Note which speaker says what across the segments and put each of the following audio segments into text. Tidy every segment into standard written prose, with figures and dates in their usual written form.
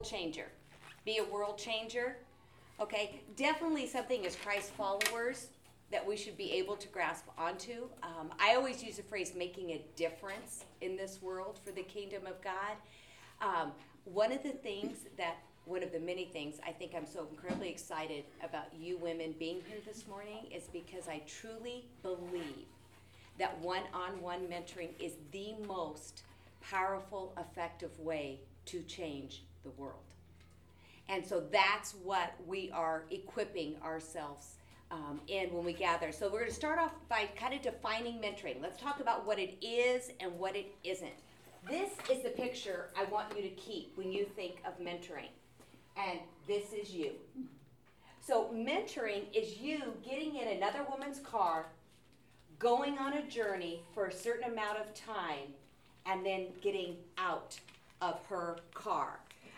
Speaker 1: changer. Be a world changer. Okay, definitely something as Christ followers that we should be able to grasp onto. I always use the phrase making a difference in this world for the kingdom of God. One of the many things I think I'm so incredibly excited about you women being here this morning is because I truly believe that one-on-one mentoring is the most powerful, effective way to change the world. And so that's what we are equipping ourselves in when we gather. So we're going to start off by kind of defining mentoring. Let's talk about what it is and what it isn't. This is the picture I want you to keep when you think of mentoring. And this is you. So mentoring is you getting in another woman's car, going on a journey for a certain amount of time, and then getting out of her car.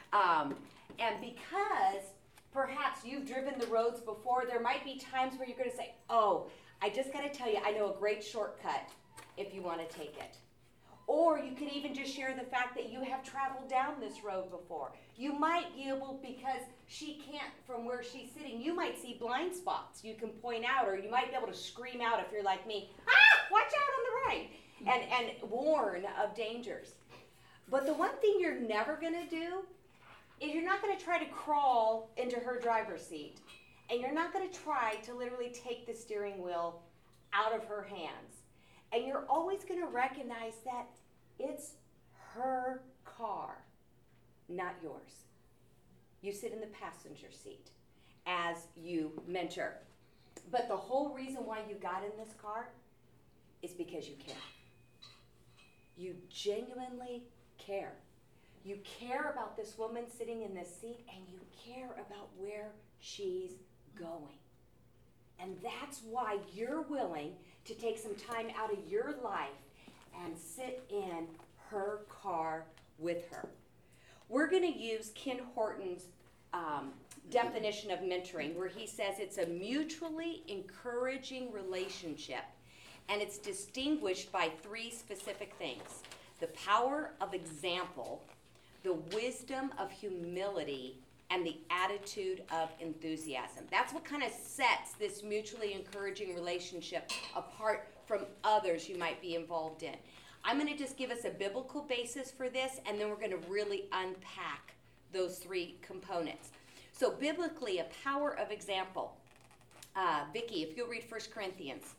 Speaker 1: And because perhaps you've driven the roads before, there might be times where you're going to say, oh, I just got to tell you, I know a great shortcut if you want to take it. Or you could even just share the fact that you have traveled down this road before. You might be able, because she can't from where she's sitting, you might see blind spots you can point out, or you might be able to scream out if you're like me, watch out on the right, and warn of dangers. But the one thing you're never going to do is you're not going to try to crawl into her driver's seat, and you're not going to try to literally take the steering wheel out of her hands. And you're always going to recognize that it's her car, not yours. You sit in the passenger seat as you mentor. But the whole reason why you got in this car is because you care. You genuinely care. You care about this woman sitting in this seat, and you care about where she's going. And that's why you're willing to take some time out of your life and sit in her car with her. We're going to use Ken Horton's definition of mentoring, where he says it's a mutually encouraging relationship, and it's distinguished by three specific things: the power of example, the wisdom of humility, and the attitude of enthusiasm. That's what kind of sets this mutually encouraging relationship apart from others you might be involved in. I'm going to just give us a biblical basis for this, and then we're going to really unpack those three components. So biblically, a power of example. Vicki, if you'll read 1 Corinthians.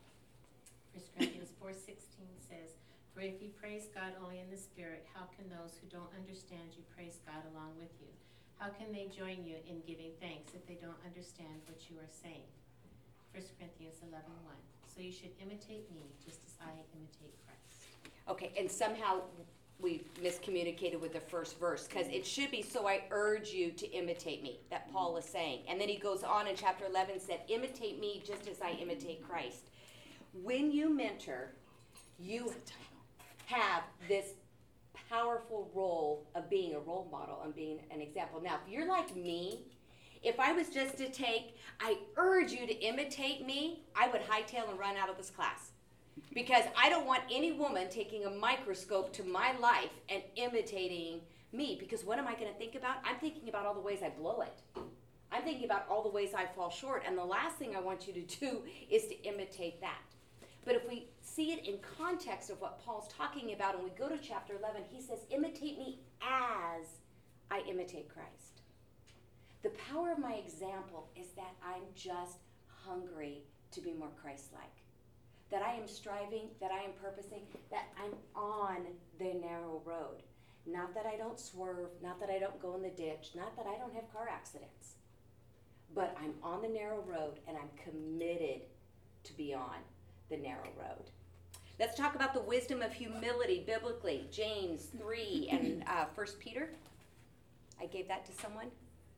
Speaker 2: 1 Corinthians 4:16 says, "For if you praise God only in the Spirit, how can those who don't understand you praise God along with you? How can they join you in giving thanks if they don't understand what you are saying?" 1 Corinthians 11:1. "So you should imitate me just as I imitate Christ."
Speaker 1: Okay, and somehow we miscommunicated with the first verse, because it should be, "So I urge you to imitate me," that Paul is saying. And then he goes on in chapter 11, said, "Imitate me just as I imitate Christ." When you mentor, you have this powerful role of being a role model and being an example. Now, if you're like me, if I was just to take, "I urge you to imitate me," I would hightail and run out of this class. Because I don't want any woman taking a microscope to my life and imitating me. Because what am I going to think about? I'm thinking about all the ways I blow it. I'm thinking about all the ways I fall short. And the last thing I want you to do is to imitate that. But if we see it in context of what Paul's talking about, and we go to chapter 11, he says, "Imitate me as I imitate Christ." The power of my example is that I'm just hungry to be more Christ-like. That I am striving, that I am purposing, that I'm on the narrow road. Not that I don't swerve, not that I don't go in the ditch, not that I don't have car accidents. But I'm on the narrow road, and I'm committed to be on the narrow road. Let's talk about the wisdom of humility biblically. James 3 and 1 Peter. I gave that to someone.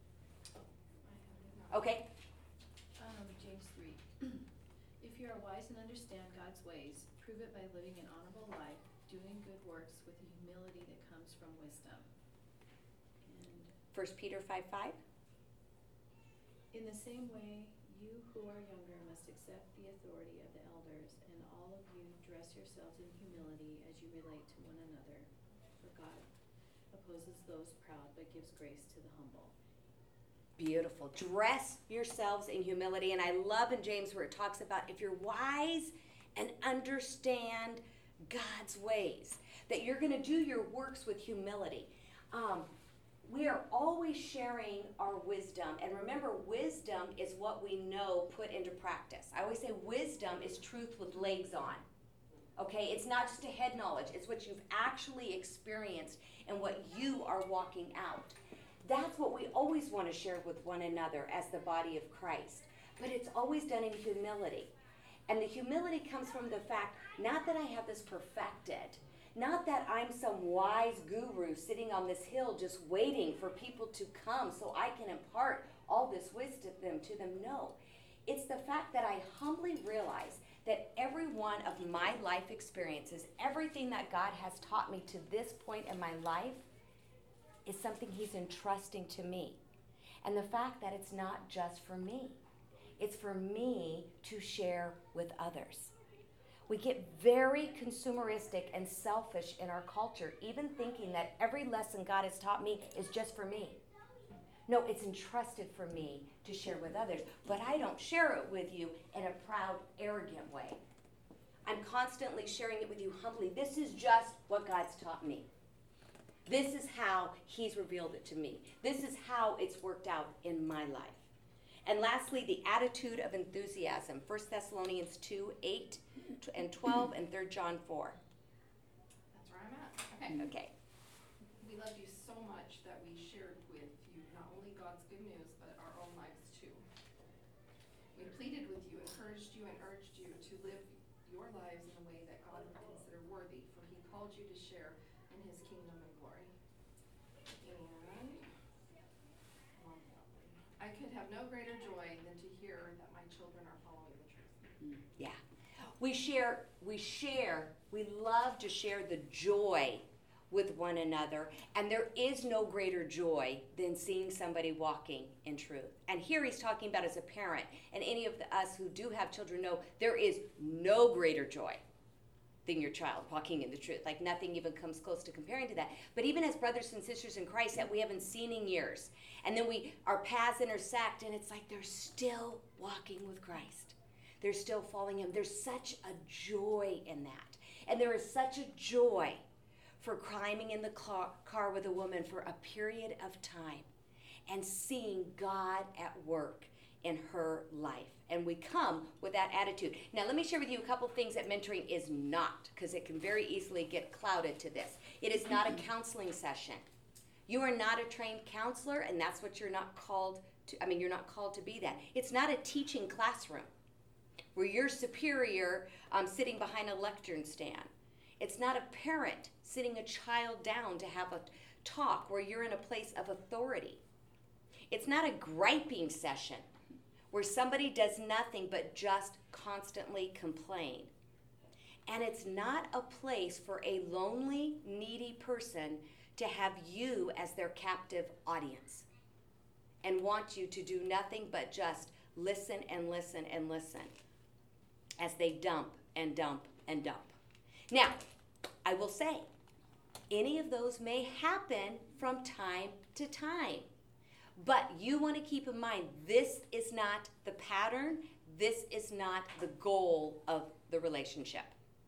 Speaker 1: Okay.
Speaker 3: James 3. "If you are wise and understand God's ways, prove it by living an honorable life, doing good works with the humility that comes from wisdom." And
Speaker 1: 1 Peter 5:5.
Speaker 3: "In the same way, you who are younger must accept the authority of the elders, and all of you dress yourselves in humility as you relate to one another. For God opposes those proud, but gives grace to the humble.
Speaker 1: Beautiful. Dress yourselves in humility. And I love in James where it talks about if you're wise and understand God's ways, that you're going to do your works with humility. We are always sharing our wisdom. And remember, wisdom is what we know put into practice. I always say wisdom is truth with legs on. Okay? It's not just a head knowledge. It's what you've actually experienced and what you are walking out. That's what we always want to share with one another as the body of Christ. But it's always done in humility. And the humility comes from the fact, not that I have this perfected, not that I'm some wise guru sitting on this hill just waiting for people to come so I can impart all this wisdom to them. No. It's the fact that I humbly realize that every one of my life experiences, everything that God has taught me to this point in my life, is something He's entrusting to me. And the fact that it's not just for me. It's for me to share with others. We get very consumeristic and selfish in our culture, even thinking that every lesson God has taught me is just for me. No, it's entrusted for me to share with others, but I don't share it with you in a proud, arrogant way. I'm constantly sharing it with you humbly. This is just what God's taught me. This is how He's revealed it to me. This is how it's worked out in my life. And lastly, the attitude of enthusiasm. 1 Thessalonians 2:8 and 12, and 3 John 4.
Speaker 4: That's where I'm at. Okay.
Speaker 1: Okay.
Speaker 4: We loved you so much that we shared with you not only God's good news, but our own lives too. We pleaded with you, encouraged you, and urged you to live your lives in a way that God would consider worthy, for He called you to share in His kingdom and glory. And I could have no greater joy than to hear that my children are following the truth.
Speaker 1: Yeah. We love to share the joy with one another, and there is no greater joy than seeing somebody walking in truth. And here he's talking about as a parent, and any of us who do have children know there is no greater joy than your child walking in the truth. Like nothing even comes close to comparing to that. But even as brothers and sisters in Christ that we haven't seen in years, and then our paths intersect, and it's like they're still walking with Christ. They're still following Him. There's such a joy in that. And there is such a joy for climbing in the car with a woman for a period of time and seeing God at work in her life. And we come with that attitude. Now, let me share with you a couple things that mentoring is not, because it can very easily get clouded to this. It is not a counseling session. You are not a trained counselor, and that's what you're not called to. You're not called to be that. It's not a teaching classroom where you're superior sitting behind a lectern stand. It's not a parent sitting a child down to have a talk where you're in a place of authority. It's not a griping session where somebody does nothing but just constantly complain. And it's not a place for a lonely, needy person to have you as their captive audience and want you to do nothing but just listen and listen and listen as they dump and dump and dump. Now, I will say, any of those may happen from time to time. But you want to keep in mind, this is not the pattern. This is not the goal of the relationship.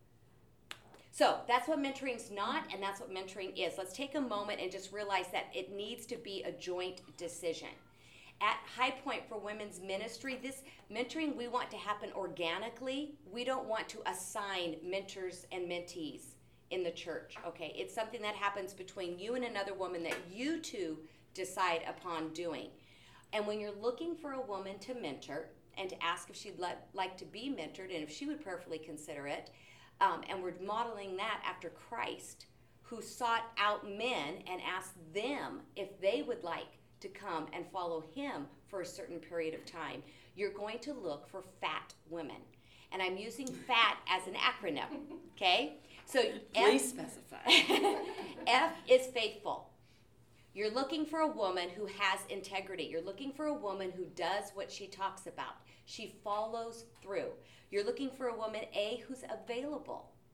Speaker 1: So that's what mentoring's not, and that's what mentoring is. Let's take a moment and just realize that it needs to be a joint decision. At High Point for Women's Ministry, this mentoring we want to happen organically. We don't want to assign mentors and mentees in the church, okay? It's something that happens between you and another woman that you two decide upon doing. And when you're looking for a woman to mentor and to ask if she'd like to be mentored and if she would prayerfully consider it, and we're modeling that after Christ, who sought out men and asked them if they would like to come and follow Him for a certain period of time, you're going to look for fat women. And I'm using fat as an acronym, okay? So
Speaker 5: Please specify.
Speaker 1: F is faithful. You're looking for a woman who has integrity. You're looking for a woman who does what she talks about. She follows through. You're looking for a woman, A, who's available.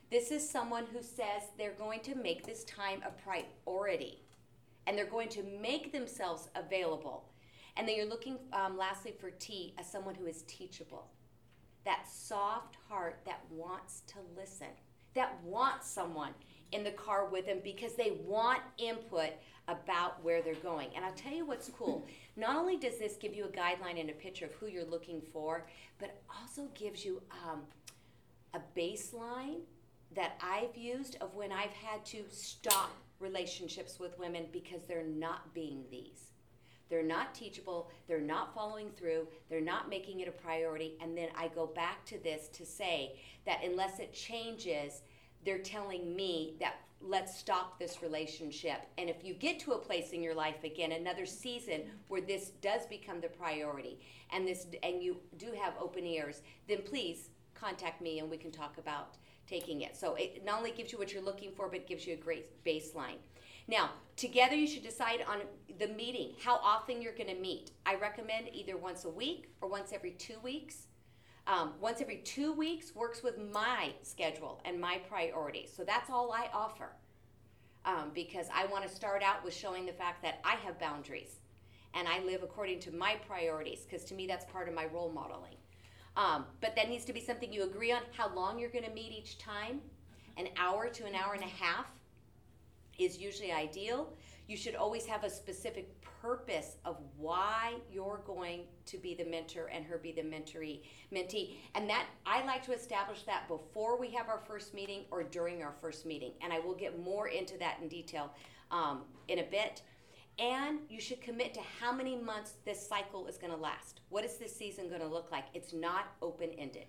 Speaker 1: This is someone who says they're going to make this time a priority, and they're going to make themselves available. And then you're looking, lastly, for T, as someone who is teachable. That soft heart that wants to listen, that wants someone in the car with them because they want input about where they're going. And I'll tell you what's cool. Not only does this give you a guideline and a picture of who you're looking for, but it also gives you a baseline that I've used of when I've had to stop relationships with women because they're not being these. They're not teachable, they're not following through, they're not making it a priority, and then I go back to this to say that unless it changes, they're telling me that let's stop this relationship. And if you get to a place in your life again, another season where this does become the priority, and you do have open ears, then please contact me and we can talk about taking it. So it not only gives you what you're looking for, but it gives you a great baseline. Now, together you should decide on the meeting, how often you're going to meet. I recommend either once a week or once every 2 weeks. Once every 2 weeks works with my schedule and my priorities. So that's all I offer, because I want to start out with showing the fact that I have boundaries and I live according to my priorities, because to me that's part of my role modeling. But that needs to be something you agree on, how long you're going to meet each time. An hour to an hour and a half is usually ideal. You should always have a specific purpose of why you're going to be the mentor and her be the mentee. And that I like to establish that before we have our first meeting or during our first meeting. And I will get more into that in detail in a bit. And you should commit to how many months this cycle is going to last. What is this season going to look like? It's not open-ended.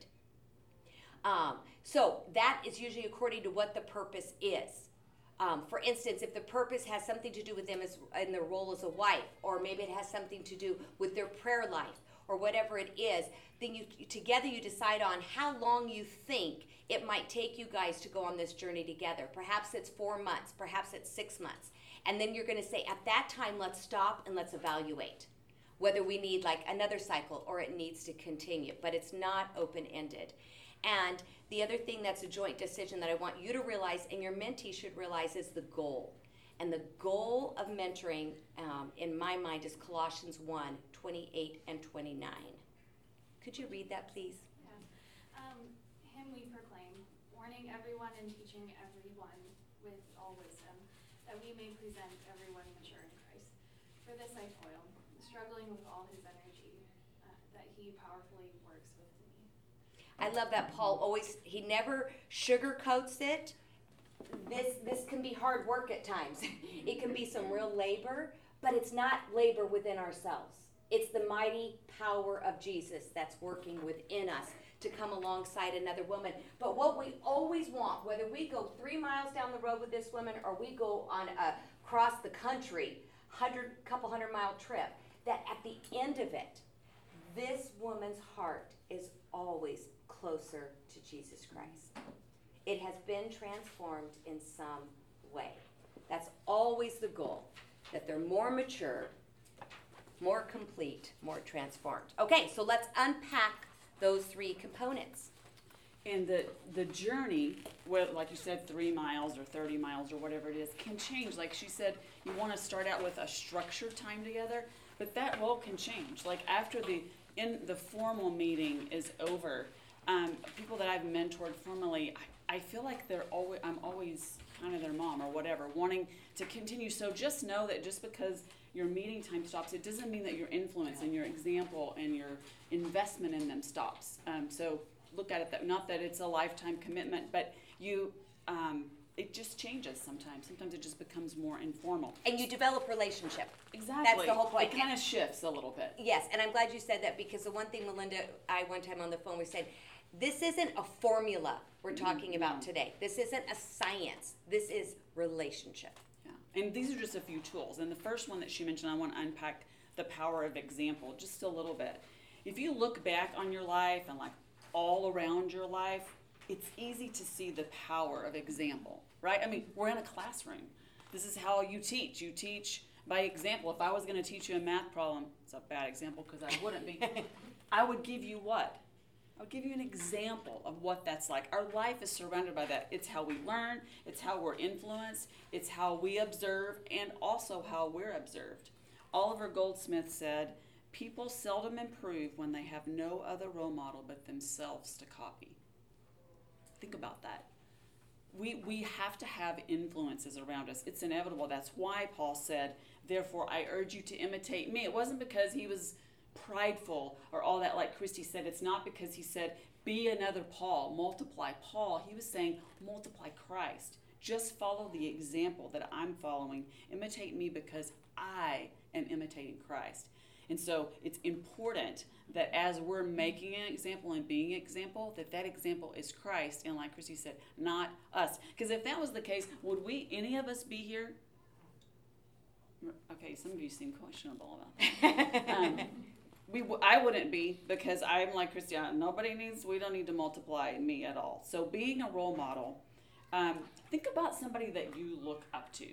Speaker 1: So that is usually according to what the purpose is. For instance, if the purpose has something to do with them in their role as a wife, or maybe it has something to do with their prayer life, or whatever it is, then together you decide on how long you think it might take you guys to go on this journey together. Perhaps it's 4 months, perhaps it's 6 months. And then you're going to say, at that time, let's stop and let's evaluate whether we need like another cycle or it needs to continue. But it's not open-ended. And the other thing that's a joint decision that I want you to realize and your mentee should realize is the goal. And the goal of mentoring, in my mind, is Colossians 1:28 and 29. Could you read that, please?
Speaker 5: Yeah. Him we proclaim, warning everyone and teaching everyone with all wisdom, that we may present everyone mature in Christ. For this I toil, struggling with all his energy, that he powerfully works within me.
Speaker 1: I love that Paul he never sugarcoats it. This can be hard work at times. It can be some real labor, but it's not labor within ourselves. It's the mighty power of Jesus that's working within us to come alongside another woman. But what we always want, whether we go 3 miles down the road with this woman or we go on across the country, couple 100-mile trip, that at the end of it, this woman's heart is always closer to Jesus Christ. It has been transformed in some way. That's always the goal, that they're more mature, more complete, more transformed. Okay, so let's unpack those 3 components.
Speaker 6: And the journey, well, like you said, 3 miles or 30 miles or whatever it is, can change. Like she said, you want to start out with a structured time together, but that role can change. Like after the formal meeting is over, people that I've mentored formally, I feel like I'm always kind of their mom or whatever, wanting to continue. So just know that just because your meeting time stops, it doesn't mean that your influence and your example and your investment in them stops. So look at it that not that it's a lifetime commitment, but it just changes sometimes. Sometimes it just becomes more informal.
Speaker 1: And you develop relationship.
Speaker 6: Exactly.
Speaker 1: That's the whole point.
Speaker 6: It kind of shifts a little bit.
Speaker 1: Yes, and I'm glad you said that, because the one thing Melinda, one time on the phone, we said, this isn't a formula we're talking about today. This isn't a science. This is relationship.
Speaker 6: Yeah. And these are just a few tools. And the first one that she mentioned, I want to unpack the power of example just a little bit. If you look back on your life and like all around your life, it's easy to see the power of example, right? I mean, we're in a classroom. This is how you teach. You teach by example. If I was going to teach you a math problem, it's a bad example because I wouldn't be. I would give you what? I'll give you an example of what that's like. Our life is surrounded by that. It's how we learn, it's how we're influenced, it's how we observe, and also how we're observed. Oliver Goldsmith said, "People seldom improve when they have no other role model but themselves to copy." Think about that. We have to have influences around us. It's inevitable. That's why Paul said, "Therefore I urge you to imitate me." It wasn't because he was prideful or all that, like Christy said. It's not because he said, "Be another Paul, multiply Paul." He was saying, multiply Christ. Just follow the example that I'm following. Imitate me because I am imitating Christ. And so it's important that as we're making an example and being an example, that example is Christ. And like Christy said, not us. Because if that was the case, would any of us be here? Okay, some of you seem questionable about that. I wouldn't be, because I'm like Christy, we don't need to multiply me at all. So being a role model, think about somebody that you look up to.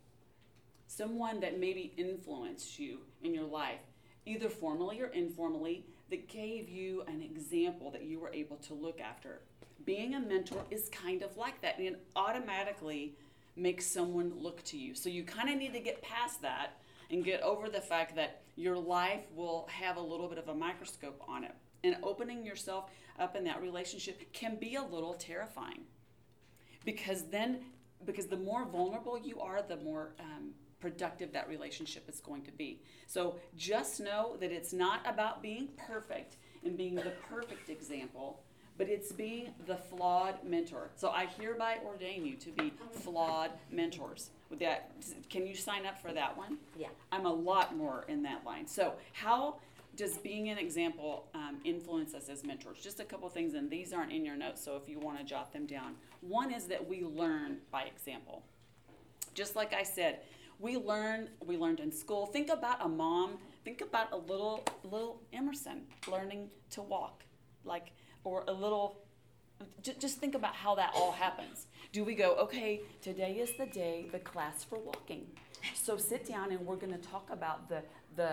Speaker 6: Someone that maybe influenced you in your life, either formally or informally, that gave you an example that you were able to look after. Being a mentor is kind of like that, and it automatically makes someone look to you. So you kind of need to get past that and get over the fact that your life will have a little bit of a microscope on it. And opening yourself up in that relationship can be a little terrifying. Because the more vulnerable you are, the more productive that relationship is going to be. So just know that it's not about being perfect and being the perfect example, but it's being the flawed mentor. So I hereby ordain you to be flawed mentors. With that, can you sign up for that one?
Speaker 1: Yeah.
Speaker 6: I'm a lot more in that line. So how does being an example influence us as mentors? Just a couple things, and these aren't in your notes, so if you want to jot them down. One is that we learn by example. Just like I said, we learned in school. Think about a mom. Think about a little Emerson learning to walk, or a little. Just think about how that all happens. Do we go, okay, today is the class for walking. So sit down and we're going to talk about the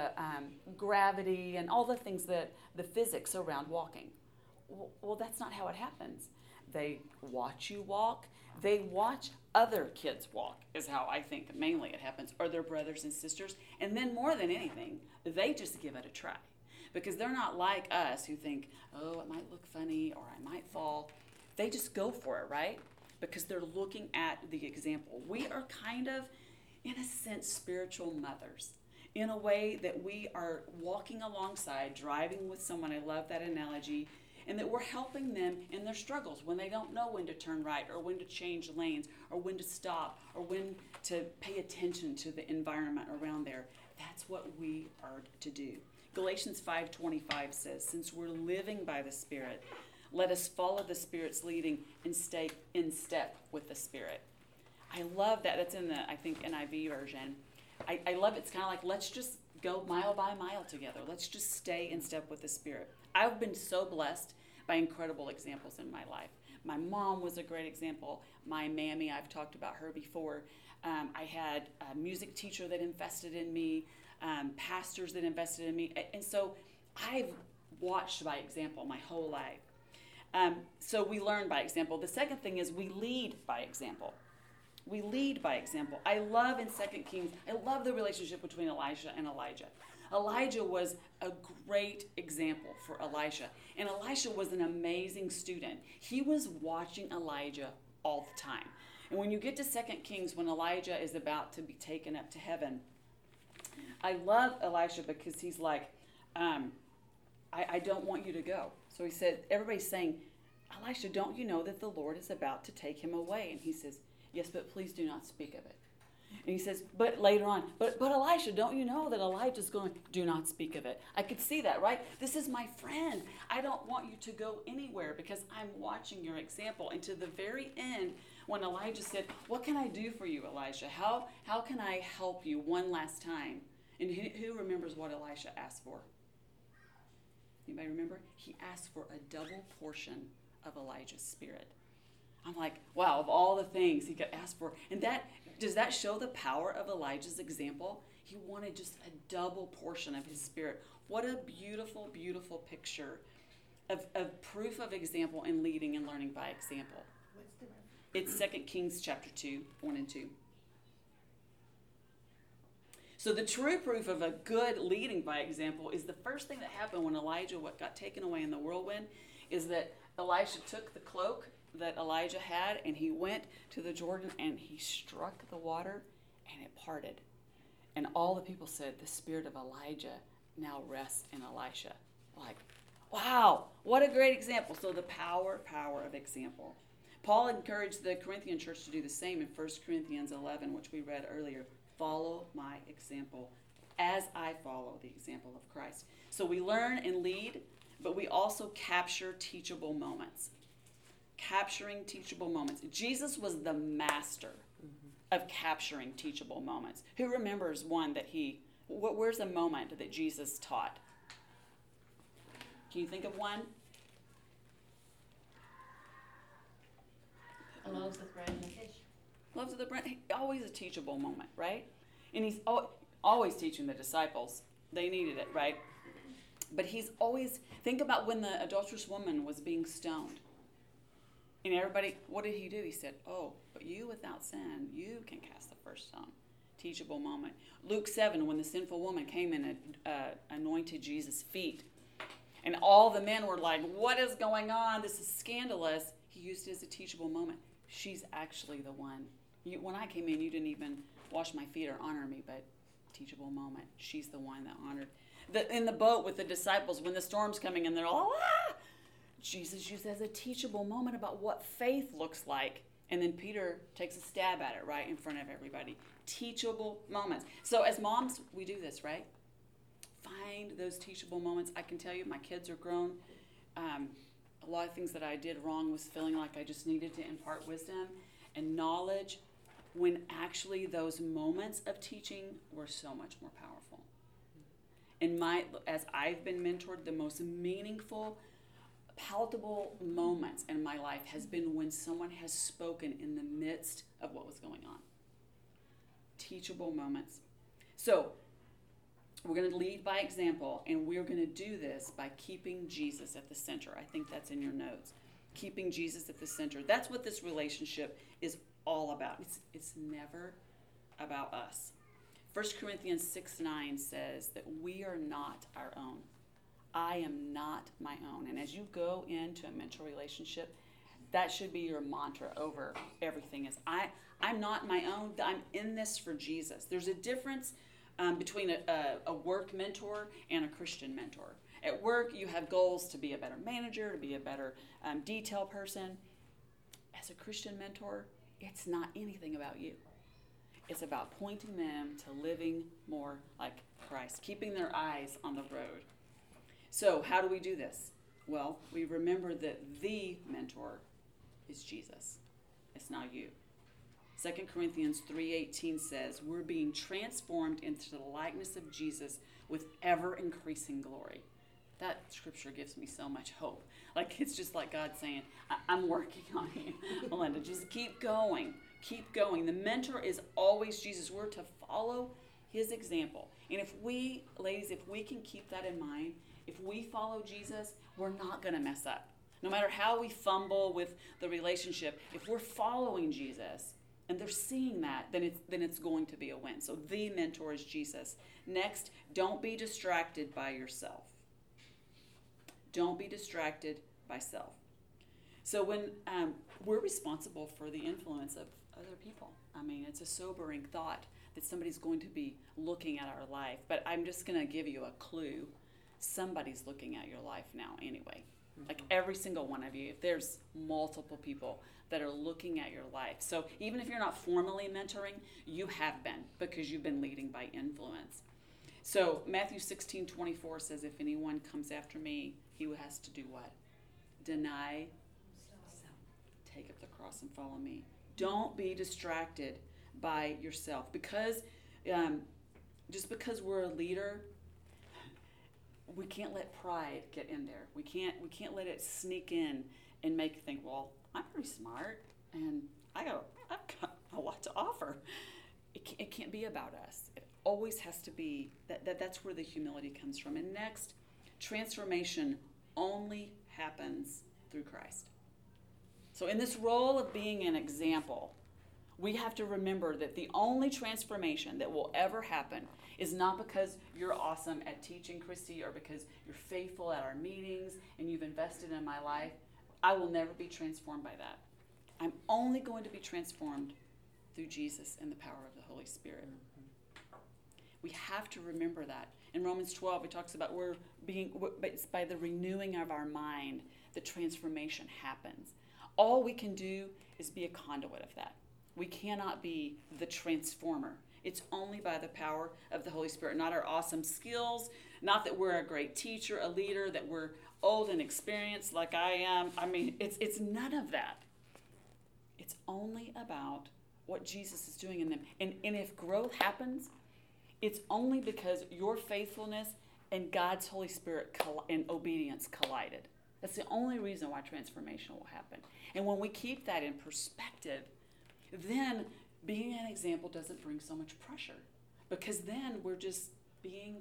Speaker 6: gravity and all the things the physics around walking. Well, that's not how it happens. They watch you walk. They watch other kids walk, is how I think mainly it happens, or their brothers and sisters. And then more than anything, they just give it a try. Because they're not like us who think, oh, it might look funny or I might fall. They just go for it, right? Because they're looking at the example. We are kind of, in a sense, spiritual mothers. In a way that we are walking alongside, driving with someone. I love that analogy. And that we're helping them in their struggles when they don't know when to turn right or when to change lanes or when to stop or when to pay attention to the environment around there. That's what we are to do. Galatians 5:25 says, since we're living by the Spirit, let us follow the Spirit's leading and stay in step with the Spirit. I love that. That's in the, I think, NIV version. I love it. It's kind of like, let's just go mile by mile together. Let's just stay in step with the Spirit. I've been so blessed by incredible examples in my life. My mom was a great example. My mammy, I've talked about her before. I had a music teacher that invested in me, pastors that invested in me. And so I've watched by example my whole life. So we learn by example. The second thing is we lead by example. We lead by example. I love in 2 Kings, I love the relationship between Elisha and Elijah. Elijah was a great example for Elisha. And Elisha was an amazing student. He was watching Elijah all the time. And when you get to 2 Kings, when Elijah is about to be taken up to heaven, I love Elisha because he's like, I don't want you to go. So he said, everybody's saying, Elisha, don't you know that the Lord is about to take him away? And he says, yes, but please do not speak of it. And he says, but later on, but Elisha, don't you know that Elijah's going, do not speak of it. I could see that, right? This is my friend. I don't want you to go anywhere because I'm watching your example. And to the very end, when Elijah said, what can I do for you, Elisha? How can I help you one last time? And who remembers what Elisha asked for? Anybody remember? He asked for a double portion of Elijah's spirit. I'm like, wow, of all the things he could ask for. And does that show the power of Elijah's example? He wanted just a double portion of his spirit. What a beautiful, beautiful picture of proof of example in leading and learning by example.
Speaker 2: What's the reference?
Speaker 6: It's 2 Kings chapter 2, 1 and 2. So the true proof of a good leading by example is the first thing that happened when Elijah got taken away in the whirlwind is that Elisha took the cloak that Elijah had and he went to the Jordan and he struck the water and it parted. And all the people said, the spirit of Elijah now rests in Elisha. Like, wow, what a great example. So the power of example. Paul encouraged the Corinthian church to do the same in 1 Corinthians 11, which we read earlier. Follow my example as I follow the example of Christ. So we learn and lead, but we also capture teachable moments. Capturing teachable moments. Jesus was the master of capturing teachable moments. Who remembers one that where's a moment that Jesus taught? Can you think of one?
Speaker 2: Loaves of bread and fish.
Speaker 6: Loaves of the bread. Always a teachable moment, right? And he's always teaching the disciples. They needed it, right? But he's always, think about when the adulterous woman was being stoned. And everybody, what did he do? He said, oh, but you without sin, you can cast the first stone. Teachable moment. Luke 7, when the sinful woman came and anointed Jesus' feet. And all the men were like, what is going on? This is scandalous. He used it as a teachable moment. She's actually the one. When I came in, you didn't even wash my feet or honor me, but teachable moment. She's the one that honored. In the boat with the disciples, when the storm's coming and they're all, ah! Jesus used it as a teachable moment about what faith looks like. And then Peter takes a stab at it right in front of everybody. Teachable moments. So as moms, we do this, right? Find those teachable moments. I can tell you, my kids are grown. A lot of things that I did wrong was feeling like I just needed to impart wisdom and knowledge when actually those moments of teaching were so much more powerful. And as I've been mentored, the most meaningful, palatable moments in my life has been when someone has spoken in the midst of what was going on. Teachable moments. So we're going to lead by example, and we're going to do this by keeping Jesus at the center. I think that's in your notes. Keeping Jesus at the center. That's what this relationship is all about. It's never about us. 1 Corinthians 6:9 says that we are not our own. I am not my own. And as you go into a mentor relationship, that should be your mantra over everything is I'm not my own. I'm in this for Jesus. There's a difference between a work mentor and a Christian mentor. At work, you have goals to be a better manager, to be a better detail person. As a Christian mentor, it's not anything about you. It's about pointing them to living more like Christ, keeping their eyes on the road. So how do we do this? Well, we remember that the mentor is Jesus. It's not you. 2 Corinthians 3:18 says, we're being transformed into the likeness of Jesus with ever-increasing glory. That scripture gives me so much hope. Like, it's just like God saying, I'm working on you, Melinda. Just keep going. Keep going. The mentor is always Jesus. We're to follow his example. And if we, ladies, if we can keep that in mind, if we follow Jesus, we're not going to mess up. No matter how we fumble with the relationship, if we're following Jesus and they're seeing that, then it's going to be a win. So the mentor is Jesus. Next, don't be distracted by yourself. Don't be distracted by self. So when we're responsible for the influence of other people. I mean, it's a sobering thought that somebody's going to be looking at our life. But I'm just going to give you a clue. Somebody's looking at your life now anyway. Like every single one of you. If there's multiple people that are looking at your life. So even if you're not formally mentoring, you have been, because you've been leading by influence. So Matthew 16:24 says, if anyone comes after me, he has to do what? Deny self. Take up the cross and follow me. Don't be distracted by yourself. Because just because we're a leader, we can't let pride get in there. We can't let it sneak in and make you think, well, I'm pretty smart and I've got a lot to offer. It can't be about us. It always has to be that's where the humility comes from. And next, transformation only happens through Christ. So in this role of being an example, we have to remember that the only transformation that will ever happen is not because you're awesome at teaching, Christy, or because you're faithful at our meetings and you've invested in my life. I will never be transformed by that. I'm only going to be transformed through Jesus and the power of the Holy Spirit. We have to remember that. In Romans 12, it talks about but it's by the renewing of our mind that transformation happens. All we can do is be a conduit of that. We cannot be the transformer. It's only by the power of the Holy Spirit, not our awesome skills, not that we're a great teacher, a leader, that we're old and experienced like I am. I mean, it's none of that. It's only about what Jesus is doing in them. And if growth happens, it's only because your faithfulness and God's Holy Spirit and obedience collided. That's the only reason why transformation will happen. And when we keep that in perspective, then being an example doesn't bring so much pressure, because then we're just being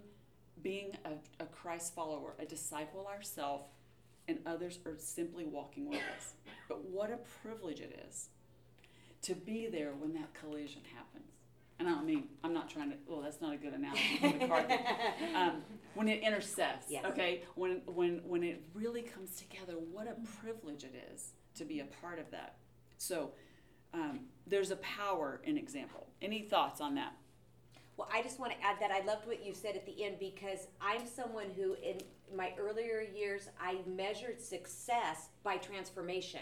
Speaker 6: a Christ follower, a disciple ourselves, and others are simply walking with us. But what a privilege it is to be there when that collision happens. And I'm not trying to, well, that's not a good analogy for the car thing. When it intersects,
Speaker 1: Yes.
Speaker 6: okay? When it really comes together, what a privilege it is to be a part of that. So there's a power in example. Any thoughts on that?
Speaker 1: Well, I just want to add that I loved what you said at the end, because I'm someone who in my earlier years, I measured success by transformation.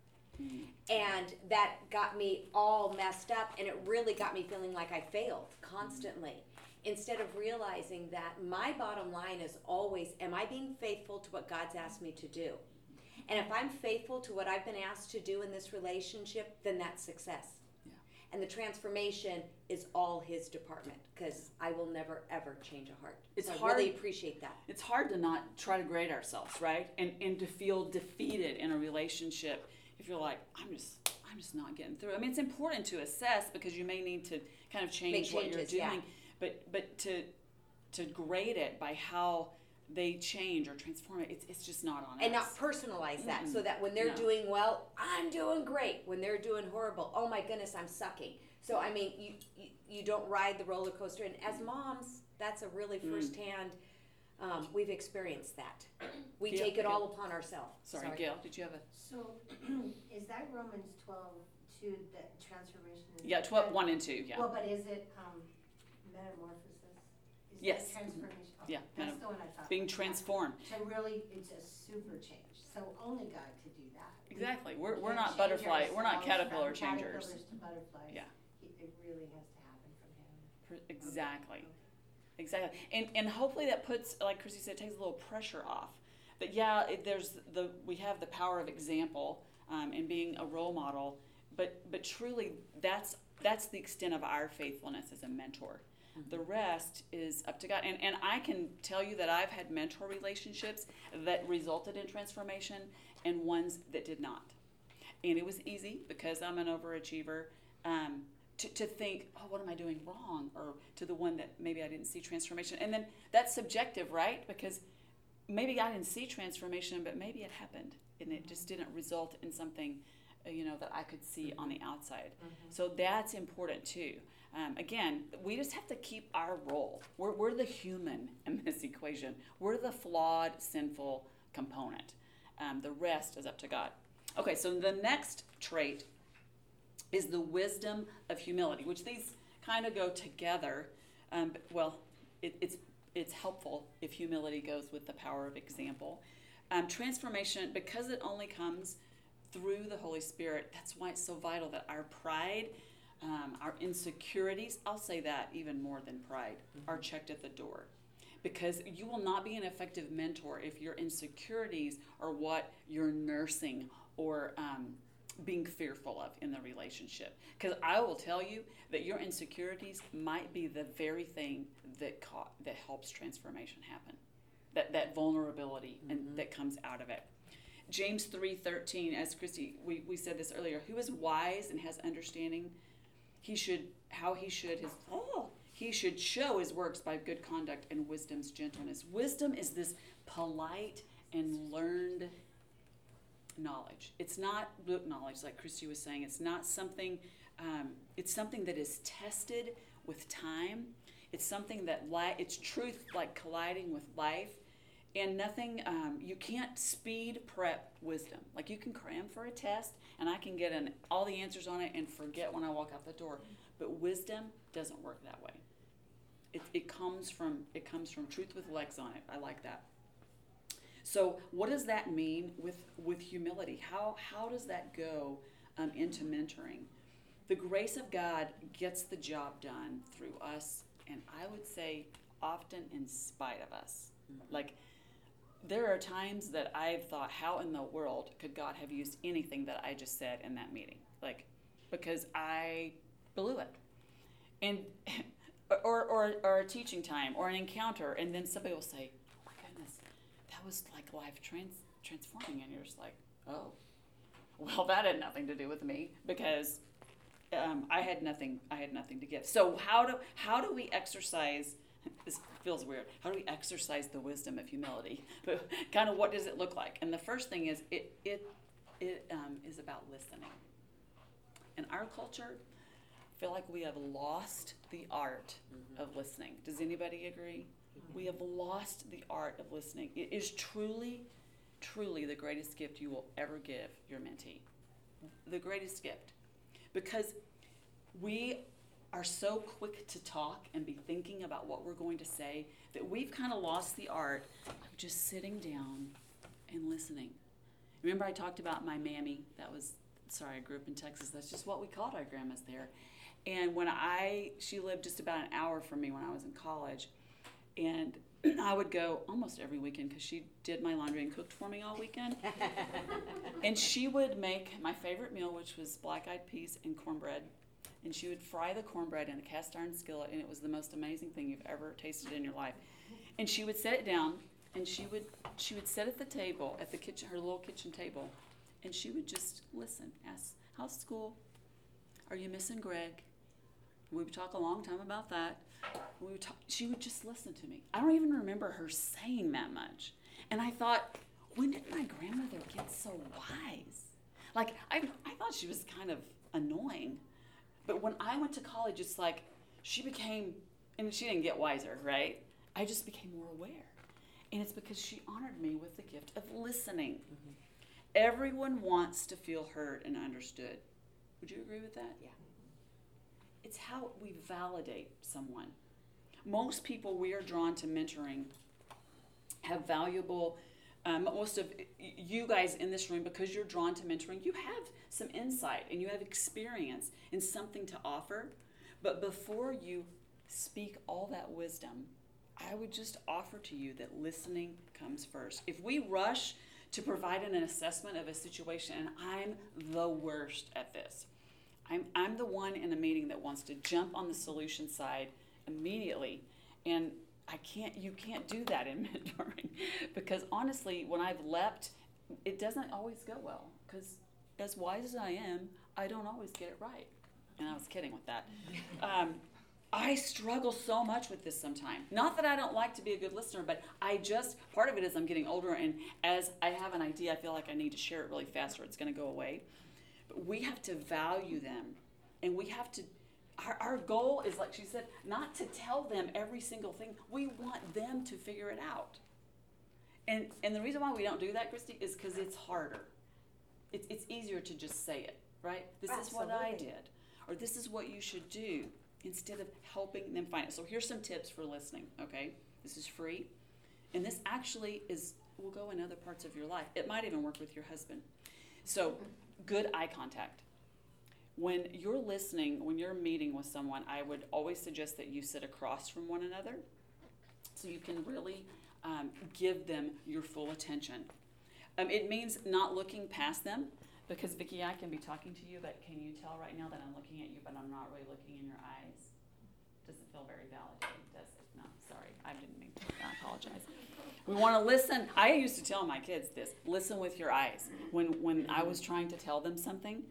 Speaker 1: And that got me all messed up, and it really got me feeling like I failed constantly. Instead of realizing that my bottom line is always, am I being faithful to what God's asked me to do? And if I'm faithful to what I've been asked to do in this relationship, then that's success.
Speaker 6: Yeah.
Speaker 1: And the transformation is all His department, because I will never, ever change a heart.
Speaker 6: It's
Speaker 1: so
Speaker 6: hard.
Speaker 1: I really appreciate that.
Speaker 6: It's hard to not try to grade ourselves, right? And to feel defeated in a relationship if you're like, I'm just not getting through. I mean, it's important to assess, because you may need to kind of change what you're
Speaker 1: changes,
Speaker 6: doing.
Speaker 1: yeah.
Speaker 6: But to grade it by how they change or transform it, it's just not on us.
Speaker 1: And not personalize that, so that when they're
Speaker 6: No.
Speaker 1: doing well, I'm doing great. When they're doing horrible, oh my goodness, I'm sucking. So I mean, you don't ride the roller coaster. And as moms, that's a really firsthand. We've experienced that. We
Speaker 6: Gail,
Speaker 1: take it
Speaker 6: Gail.
Speaker 1: all upon ourselves.
Speaker 6: Sorry, Gail, did you have a?
Speaker 7: So, is that Romans 12:2, that transformation? Is
Speaker 6: Yeah, 1 and 2, yeah.
Speaker 7: Well, but is it metamorphosis? Is
Speaker 6: Yes.
Speaker 7: that transformation?
Speaker 6: Yeah,
Speaker 7: That's the one I thought.
Speaker 6: Being transformed.
Speaker 7: To really, it's a super change. So only God could do that.
Speaker 6: Exactly.
Speaker 7: We
Speaker 6: We're
Speaker 7: can't
Speaker 6: not
Speaker 7: change
Speaker 6: butterfly. We're not
Speaker 7: ourselves
Speaker 6: caterpillar
Speaker 7: from
Speaker 6: changers.
Speaker 7: caterpillars to butterflies.
Speaker 6: Yeah.
Speaker 7: It really has to happen from Him.
Speaker 6: Exactly. Exactly. And hopefully that puts, like Chrissy said, takes a little pressure off. But yeah, we have the power of example and being a role model, but truly that's the extent of our faithfulness as a mentor. The rest is up to God. And I can tell you that I've had mentor relationships that resulted in transformation and ones that did not. And it was easy, because I'm an overachiever, to think, oh, what am I doing wrong? Or to the one that maybe I didn't see transformation. And then that's subjective, right? Because maybe I didn't see transformation, but maybe it happened. And it just didn't result in something, that I could see on the outside. So that's important too. Again, we just have to keep our role. We're the human in this equation. We're the flawed, sinful component. The rest is up to God. Okay, so the next trait is the wisdom of humility, which these kind of go together. It's helpful if humility goes with the power of example. Transformation, because it only comes through the Holy Spirit, that's why it's so vital that our pride, our insecurities, I'll say that even more than pride, are checked at the door. Because you will not be an effective mentor if your insecurities are what you're nursing or being fearful of in the relationship. Because I will tell you that your insecurities might be the very thing that helps transformation happen. That vulnerability and that comes out of it. James 3:13, as Christy, we said this earlier, who is wise and has understanding, he should show his works by good conduct and wisdom's gentleness. Wisdom is this polite and learned knowledge. It's not book knowledge, like Christy was saying. It's not something, it's something that is tested with time. It's something that, it's truth like colliding with life. And nothing, you can't speed prep wisdom. Like you can cram for a test and I can get all the answers on it and forget when I walk out the door. But wisdom doesn't work that way. It comes from truth with legs on it. I like that. So what does that mean with humility? How does that go into mentoring? The grace of God gets the job done through us, and I would say often in spite of us. Like, there are times that I've thought, how in the world could God have used anything that I just said in that meeting? Like, because I blew it. And or a teaching time or an encounter, and then somebody will say, oh my goodness, that was like life transforming, and you're just like, oh, well, that had nothing to do with me, because I had nothing to give. So how do we exercise? This feels weird. How do we exercise the wisdom of humility? But kind of what does it look like? And the first thing is it is about listening. In our culture, I feel like we have lost the art of listening. Does anybody agree? We have lost the art of listening. It is truly, truly the greatest gift you will ever give your mentee. The greatest gift. Because we are so quick to talk and be thinking about what we're going to say that we've kind of lost the art of just sitting down and listening. Remember I talked about my mammy? I grew up in Texas. That's just what we called our grandmas there. And she lived just about an hour from me when I was in college. And I would go almost every weekend because she did my laundry and cooked for me all weekend. And she would make my favorite meal, which was black-eyed peas and cornbread. And she would fry the cornbread in a cast iron skillet, and it was the most amazing thing you've ever tasted in your life. And she would set it down, and she would sit at the table, at the kitchen, her little kitchen table, and she would just listen. Ask, how's school? Are you missing Greg? We would talk a long time about that. She would just listen to me. I don't even remember her saying that much. And I thought, when did my grandmother get so wise? Like, I thought she was kind of annoying. But when I went to college, it's like she became, and she didn't get wiser, right? I just became more aware. And it's because she honored me with the gift of listening. Mm-hmm. Everyone wants to feel heard and understood. Would you agree with that?
Speaker 1: Yeah.
Speaker 6: It's how we validate someone. Most people we are drawn to mentoring have valuable, most of you guys in this room, because you're drawn to mentoring, you have some insight and you have experience and something to offer. But before you speak all that wisdom, I would just offer to you that listening comes first. If we rush to provide an assessment of a situation, and I'm the worst at this, I'm the one in a meeting that wants to jump on the solution side immediately, and you can't do that in mentoring, because honestly, when I've leapt, it doesn't always go well, because as wise as I am, I don't always get it right. And I was kidding with that. I struggle so much with this sometimes. Not that I don't like to be a good listener, but part of it is I'm getting older, and as I have an idea, I feel like I need to share it really fast or it's going to go away. But we have to value them, and we have to, our goal is, like she said, not to tell them every single thing. We want them to figure it out. And the reason why we don't do that, Christy, is because it's harder. It's easier to just say it, right? This is what I did, or this is what you should do, instead of helping them find it. So here's some tips for listening, okay? This is free. And this actually will go in other parts of your life. It might even work with your husband. So good eye contact. When you're listening, when you're meeting with someone, I would always suggest that you sit across from one another so you can really give them your full attention. It means not looking past them, because Vicki, I can be talking to you, but can you tell right now that I'm looking at you, but I'm not really looking in your eyes? Doesn't feel very validating, does it? No, sorry, I didn't mean to. I apologize. We want to listen. I used to tell my kids this: listen with your eyes. When I was trying to tell them something,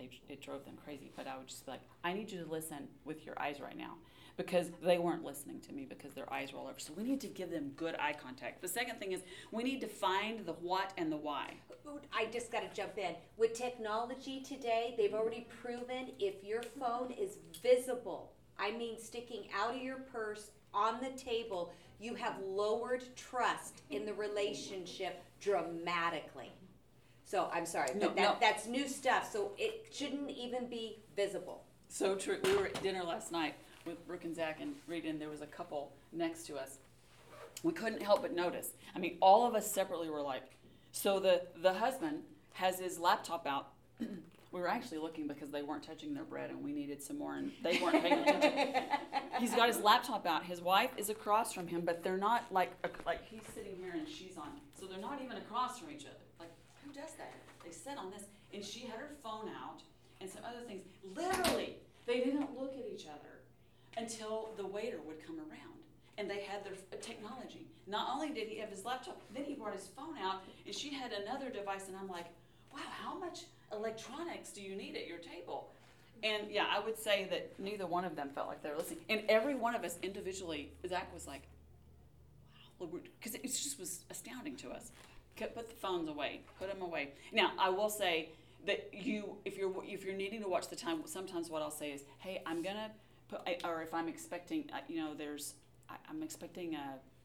Speaker 6: it drove them crazy. But I would just be like, I need you to listen with your eyes right now, because they weren't listening to me because their eyes were all over. So we need to give them good eye contact. The second thing is we need to find the what and the why.
Speaker 1: I just got to jump in. With technology today, they've already proven if your phone is visible, I mean sticking out of your purse on the table, you have lowered trust in the relationship dramatically. So I'm sorry, but that's new stuff. So it shouldn't even be visible.
Speaker 6: So true. We were at dinner last night with Brooke and Zach and Rita, and there was a couple next to us. We couldn't help but notice. I mean, all of us separately were like, so the husband has his laptop out. We were actually looking because they weren't touching their bread and we needed some more, and they weren't paying attention. He's got his laptop out. His wife is across from him, but they're not like he's sitting here and she's on. So they're not even across from each other. Like, who does that? They sit on this, and she had her phone out and some other things. Literally, they didn't look at each other until the waiter would come around, and they had their technology. Not only did he have his laptop, then he brought his phone out, and she had another device, and I'm like, wow, how much electronics do you need at your table? And yeah, I would say that neither one of them felt like they were listening. And every one of us individually, Zach was like, wow, because it just was astounding to us. Put the phones away, put them away. Now, I will say that if you're needing to watch the time, sometimes what I'll say is, hey, I'm gonna put, or if I'm expecting, I'm expecting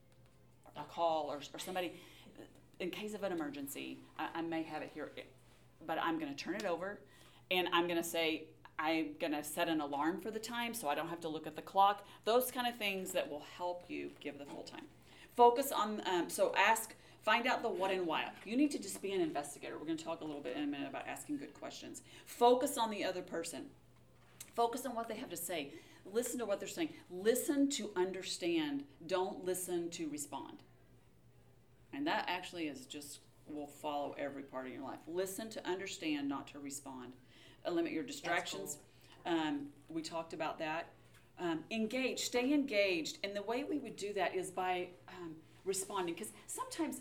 Speaker 6: a call or somebody, in case of an emergency, I may have it here, but I'm gonna turn it over, and I'm gonna say, I'm gonna set an alarm for the time so I don't have to look at the clock. Those kind of things that will help you give the full time. Focus on, find out the what and why. You need to just be an investigator. We're going to talk a little bit in a minute about asking good questions. Focus on the other person. Focus on what they have to say. Listen to what they're saying. Listen to understand. Don't listen to respond. And that actually will follow every part of your life. Listen to understand, not to respond. Limit your distractions. We talked about that. Engage. Stay engaged. And the way we would do that is by responding. Because sometimes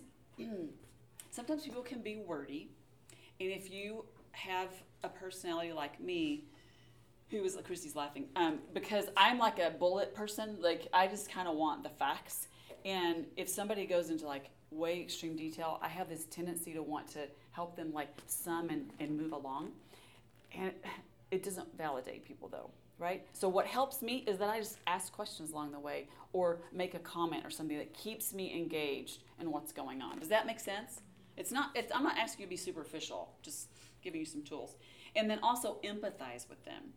Speaker 6: people can be wordy, and if you have a personality like me, Christy's laughing, because I'm like a bullet person, like I just kind of want the facts, and if somebody goes into like way extreme detail, I have this tendency to want to help them like sum and move along, and it doesn't validate people though. Right? So what helps me is that I just ask questions along the way or make a comment or something that keeps me engaged in what's going on. Does that make sense? I'm not asking you to be superficial, just giving you some tools. And then also empathize with them.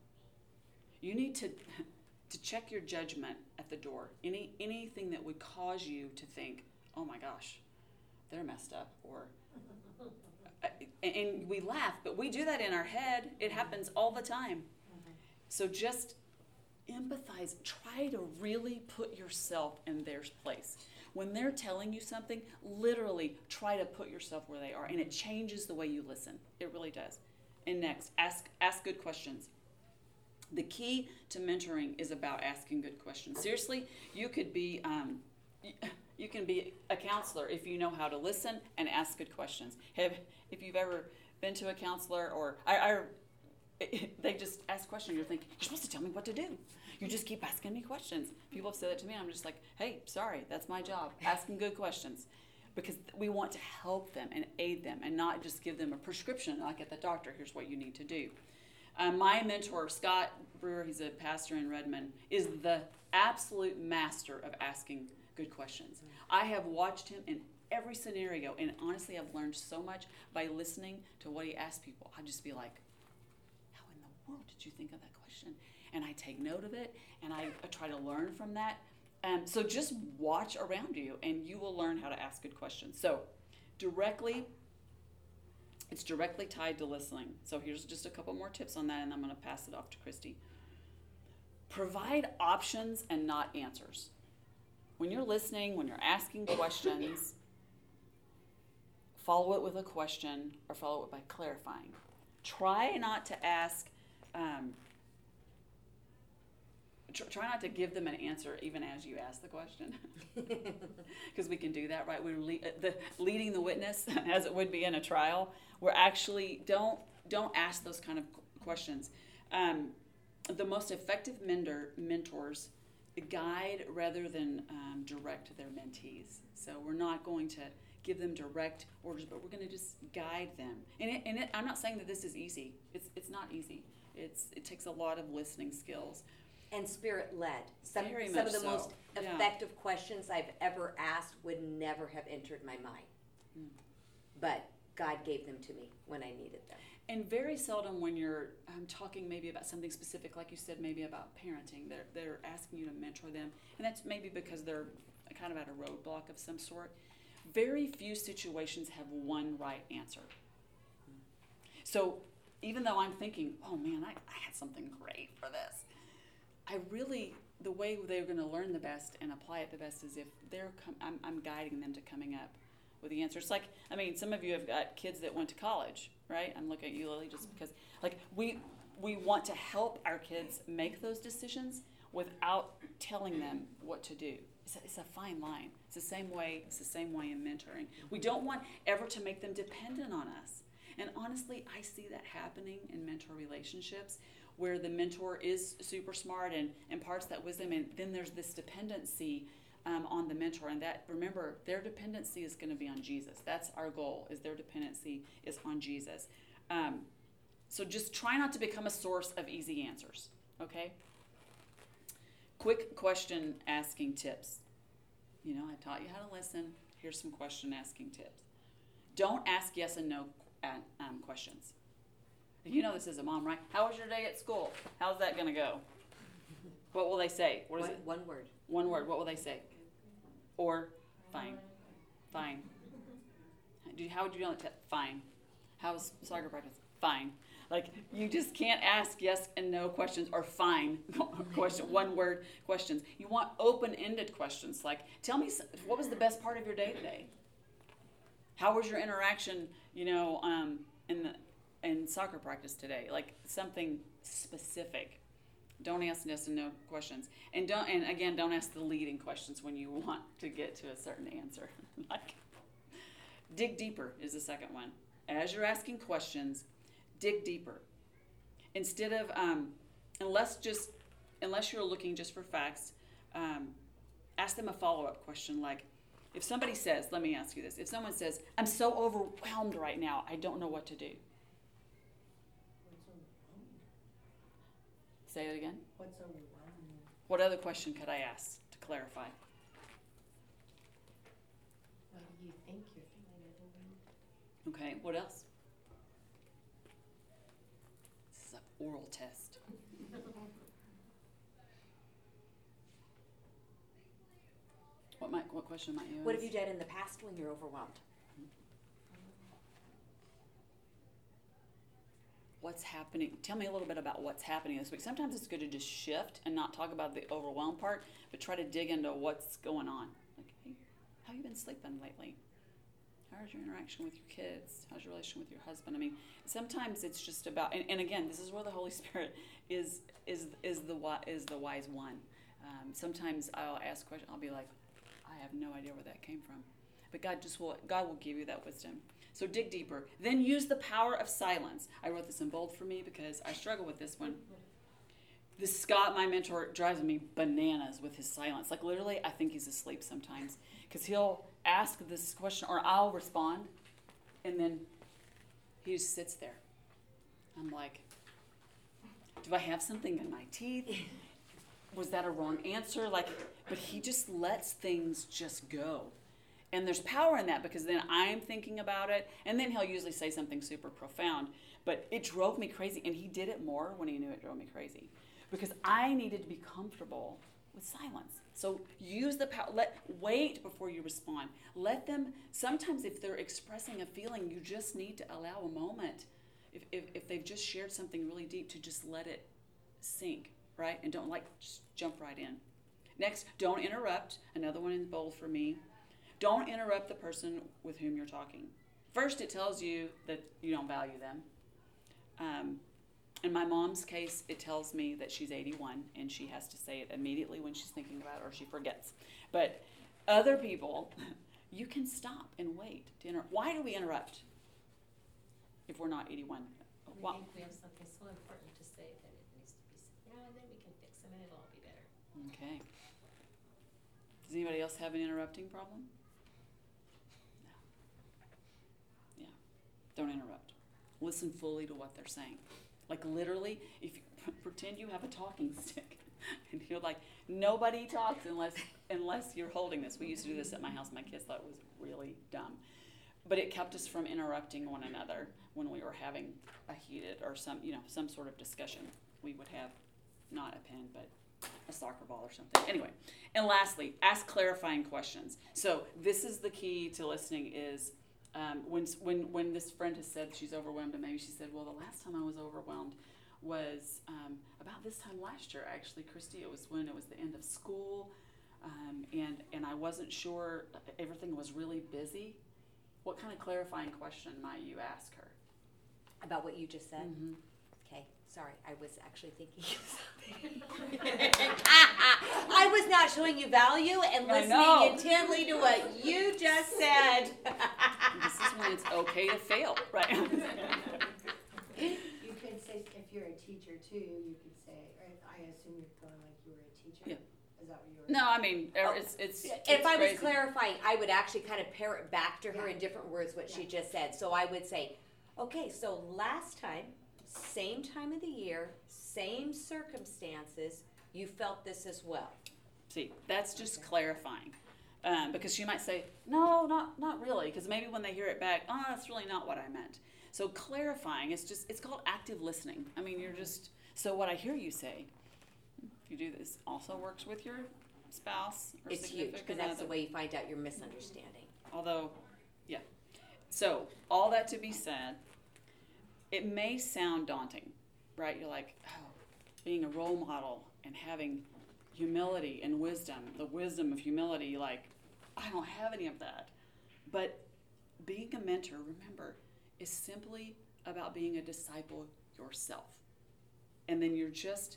Speaker 6: You need to check your judgment at the door. Anything that would cause you to think, oh my gosh, they're messed up, or and we laugh, but we do that in our head. It happens all the time. So just empathize. Try to really put yourself in their place. When they're telling you something, literally try to put yourself where they are, and it changes the way you listen. It really does. And next, ask good questions. The key to mentoring is about asking good questions. Seriously, you could be you can be a counselor if you know how to listen and ask good questions. If you've ever been to a counselor, or they just ask questions, you're thinking, you're supposed to tell me what to do. You just keep asking me questions. People have said that to me, and I'm just like, hey, sorry, that's my job, asking good questions. Because we want to help them and aid them and not just give them a prescription like at the doctor, here's what you need to do. My mentor, Scott Brewer, he's a pastor in Redmond, is the absolute master of asking good questions. I have watched him in every scenario, and honestly, I've learned so much by listening to what he asks people. I'd just be like, world did you think of that question? And I take note of it, and I try to learn from that. So just watch around you, and you will learn how to ask good questions. So it's directly tied to listening. So here's just a couple more tips on that, and I'm going to pass it off to Christy. Provide options and not answers. When you're listening, when you're asking questions, follow it with a question or follow it by clarifying. Try not to ask try not to give them an answer even as you ask the question, because we can do that, right? We're leading the witness as it would be in a trial. We're actually don't don't ask those kind of questions. The most effective mentors guide rather than direct their mentees. So we're not going to give them direct orders, but we're going to just guide them. And I'm not saying that this is easy. It's not easy. It takes a lot of listening skills.
Speaker 1: And spirit-led. Some
Speaker 6: Very
Speaker 1: of
Speaker 6: much
Speaker 1: the
Speaker 6: so.
Speaker 1: most
Speaker 6: Yeah.
Speaker 1: effective questions I've ever asked would never have entered my mind. But God gave them to me when I needed them.
Speaker 6: And very seldom when you're talking maybe about something specific, like you said, maybe about parenting, they're asking you to mentor them. And that's maybe because they're kind of at a roadblock of some sort. Very few situations have one right answer. So even though I'm thinking, oh man, I had something great for this, the way they're going to learn the best and apply it the best is if I'm guiding them to coming up with the answer. It's like, I mean, some of you have got kids that went to college, right? I'm looking at you, Lily, just because, like, we want to help our kids make those decisions without telling them what to do. It's a fine line. It's the same way in mentoring. We don't want ever to make them dependent on us. And honestly, I see that happening in mentor relationships where the mentor is super smart and imparts that wisdom, and then there's this dependency on the mentor. And that, remember, their dependency is going to be on Jesus. That's our goal, is their dependency is on Jesus. So just try not to become a source of easy answers, okay? Quick question asking tips. You know, I taught you how to listen. Here's some question asking tips. Don't ask yes and no questions. You know this as a mom, right? How was your day at school? How's that going to go? What will they say? What is it?
Speaker 1: One word.
Speaker 6: One word. What will they say? Or, fine. Fine. How would you know that? Fine. How's soccer practice? Fine. Like, you just can't ask yes and no questions or fine one word questions. You want open-ended questions like, tell me, what was the best part of your day today? How was your interaction, in soccer practice today? Like, something specific. Don't ask yes and no questions. And don't ask the leading questions when you want to get to a certain answer. Like, dig deeper is the second one. As you're asking questions, dig deeper. Instead of, unless you're looking just for facts, ask them a follow-up question like, if somebody says, let me ask you this, if someone says, I'm so overwhelmed right now, I don't know what to do. Say it again.
Speaker 7: What's overwhelming?
Speaker 6: What other question could I ask to clarify?
Speaker 2: What do you think you're feeling overwhelmed?
Speaker 6: Okay, what else? This is an oral test. What question might you ask?
Speaker 1: What have you done in the past when you're overwhelmed?
Speaker 6: What's happening? Tell me a little bit about what's happening this week. Sometimes it's good to just shift and not talk about the overwhelmed part, but try to dig into what's going on. Like, hey, how have you been sleeping lately? How's your interaction with your kids? How's your relation with your husband? I mean, sometimes it's just about, and again, this is where the Holy Spirit is the wise one. Sometimes I'll ask questions. I'll be like, I have no idea where that came from, but God will give you that wisdom. So dig deeper. Then use the power of silence. I wrote this in bold for me because I struggle with this one. This Scott, my mentor, drives me bananas with his silence. Like, literally, I think he's asleep sometimes because he'll ask this question or I'll respond, and then he just sits there. I'm like, do I have something in my teeth? Was that a wrong answer? But he just lets things just go. And there's power in that because then I'm thinking about it, and then he'll usually say something super profound. But it drove me crazy, and he did it more when he knew it drove me crazy because I needed to be comfortable with silence. So use the power. Wait before you respond. Let them, sometimes if they're expressing a feeling, you just need to allow a moment. If they've just shared something really deep, to just let it sink, right? And don't just jump right in. Next, don't interrupt. Another one in bold for me. Don't interrupt the person with whom you're talking. First, it tells you that you don't value them. In my mom's case, it tells me that she's 81 and she has to say it immediately when she's thinking about it or she forgets. But other people, you can stop and wait to interrupt. Why do we interrupt if we're not 81
Speaker 2: And
Speaker 6: Well-
Speaker 2: I think we have something so important to say that it needs to be said, and then we can fix them and it'll all be better.
Speaker 6: Okay. Does anybody else have an interrupting problem? No. Yeah. Don't interrupt. Listen fully to what they're saying. Like literally, if you pretend you have a talking stick, and you're like, nobody talks unless you're holding this. We used to do this at my house. My kids thought it was really dumb, but it kept us from interrupting one another when we were having a heated or some sort of discussion. We would have not a pen, but a soccer ball or something. Anyway, and lastly, ask clarifying questions. So this is the key to listening is when this friend has said she's overwhelmed, and maybe she said, well, the last time I was overwhelmed was about this time last year, actually, Christy. It was when it was the end of school, and I wasn't sure, everything was really busy. What kind of clarifying question might you ask her?
Speaker 1: About what you just said?
Speaker 6: Mm-hmm.
Speaker 1: Okay, sorry, I was actually thinking of something. I was not showing you value and
Speaker 6: I know.
Speaker 1: listening intently to what you just said.
Speaker 6: This is when it's okay to fail, right?
Speaker 7: You could say, if you're a teacher too, you could say, or I assume you're going like you were a teacher?
Speaker 6: Yeah.
Speaker 7: Is that what you were?
Speaker 6: No, I mean, it's
Speaker 1: If I was
Speaker 6: crazy.
Speaker 1: clarifying, I would actually kind of parrot back to her
Speaker 7: Yeah.
Speaker 1: in different words what she
Speaker 7: Yeah.
Speaker 1: just said. So I would say, okay, so last time, same time of the year, same circumstances, you felt this as well.
Speaker 6: See, that's just
Speaker 7: Okay.
Speaker 6: clarifying. Because she might say, no, not really. Because maybe when they hear it back, oh, that's really not what I meant. So clarifying, it's called active listening. I mean, you're just, so what I hear you say, if you do this, also works with your spouse or
Speaker 1: It's huge, because
Speaker 6: significant
Speaker 1: that's the
Speaker 6: other.
Speaker 1: way you find out your misunderstanding.
Speaker 6: Although, yeah. So, all that to be said, it may sound daunting, right? You're like, oh, being a role model and having humility and wisdom, the wisdom of humility, like, I don't have any of that. But being a mentor, remember, is simply about being a disciple yourself. And then you're just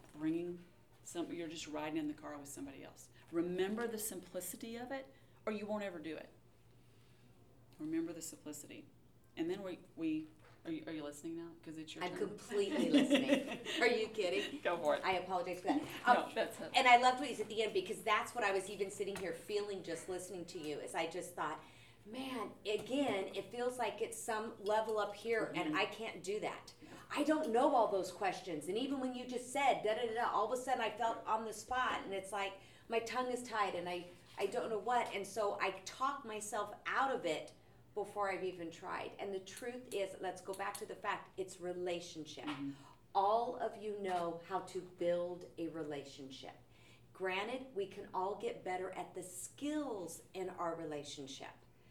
Speaker 6: you're just riding in the car with somebody else. Remember the simplicity of it, or you won't ever do it. Remember the simplicity. And then are you listening now? Because it's your
Speaker 1: I'm
Speaker 6: turn.
Speaker 1: completely listening. Are you kidding?
Speaker 6: Go for it.
Speaker 1: I apologize for that.
Speaker 6: No, that's it.
Speaker 1: And I loved what you said at the end, because that's what I was even sitting here feeling just listening to you, is I just thought, man, again, it feels like it's some level up here and I can't do that. I don't know all those questions. And even when you just said da-da-da-da, all of a sudden I felt on the spot, and it's like my tongue is tied and I don't know what. And so I talk myself out of it before I've even tried. And the truth is, let's go back to the fact, it's relationship. All of you know how to build a relationship. Granted, we can all get better at the skills in our relationship.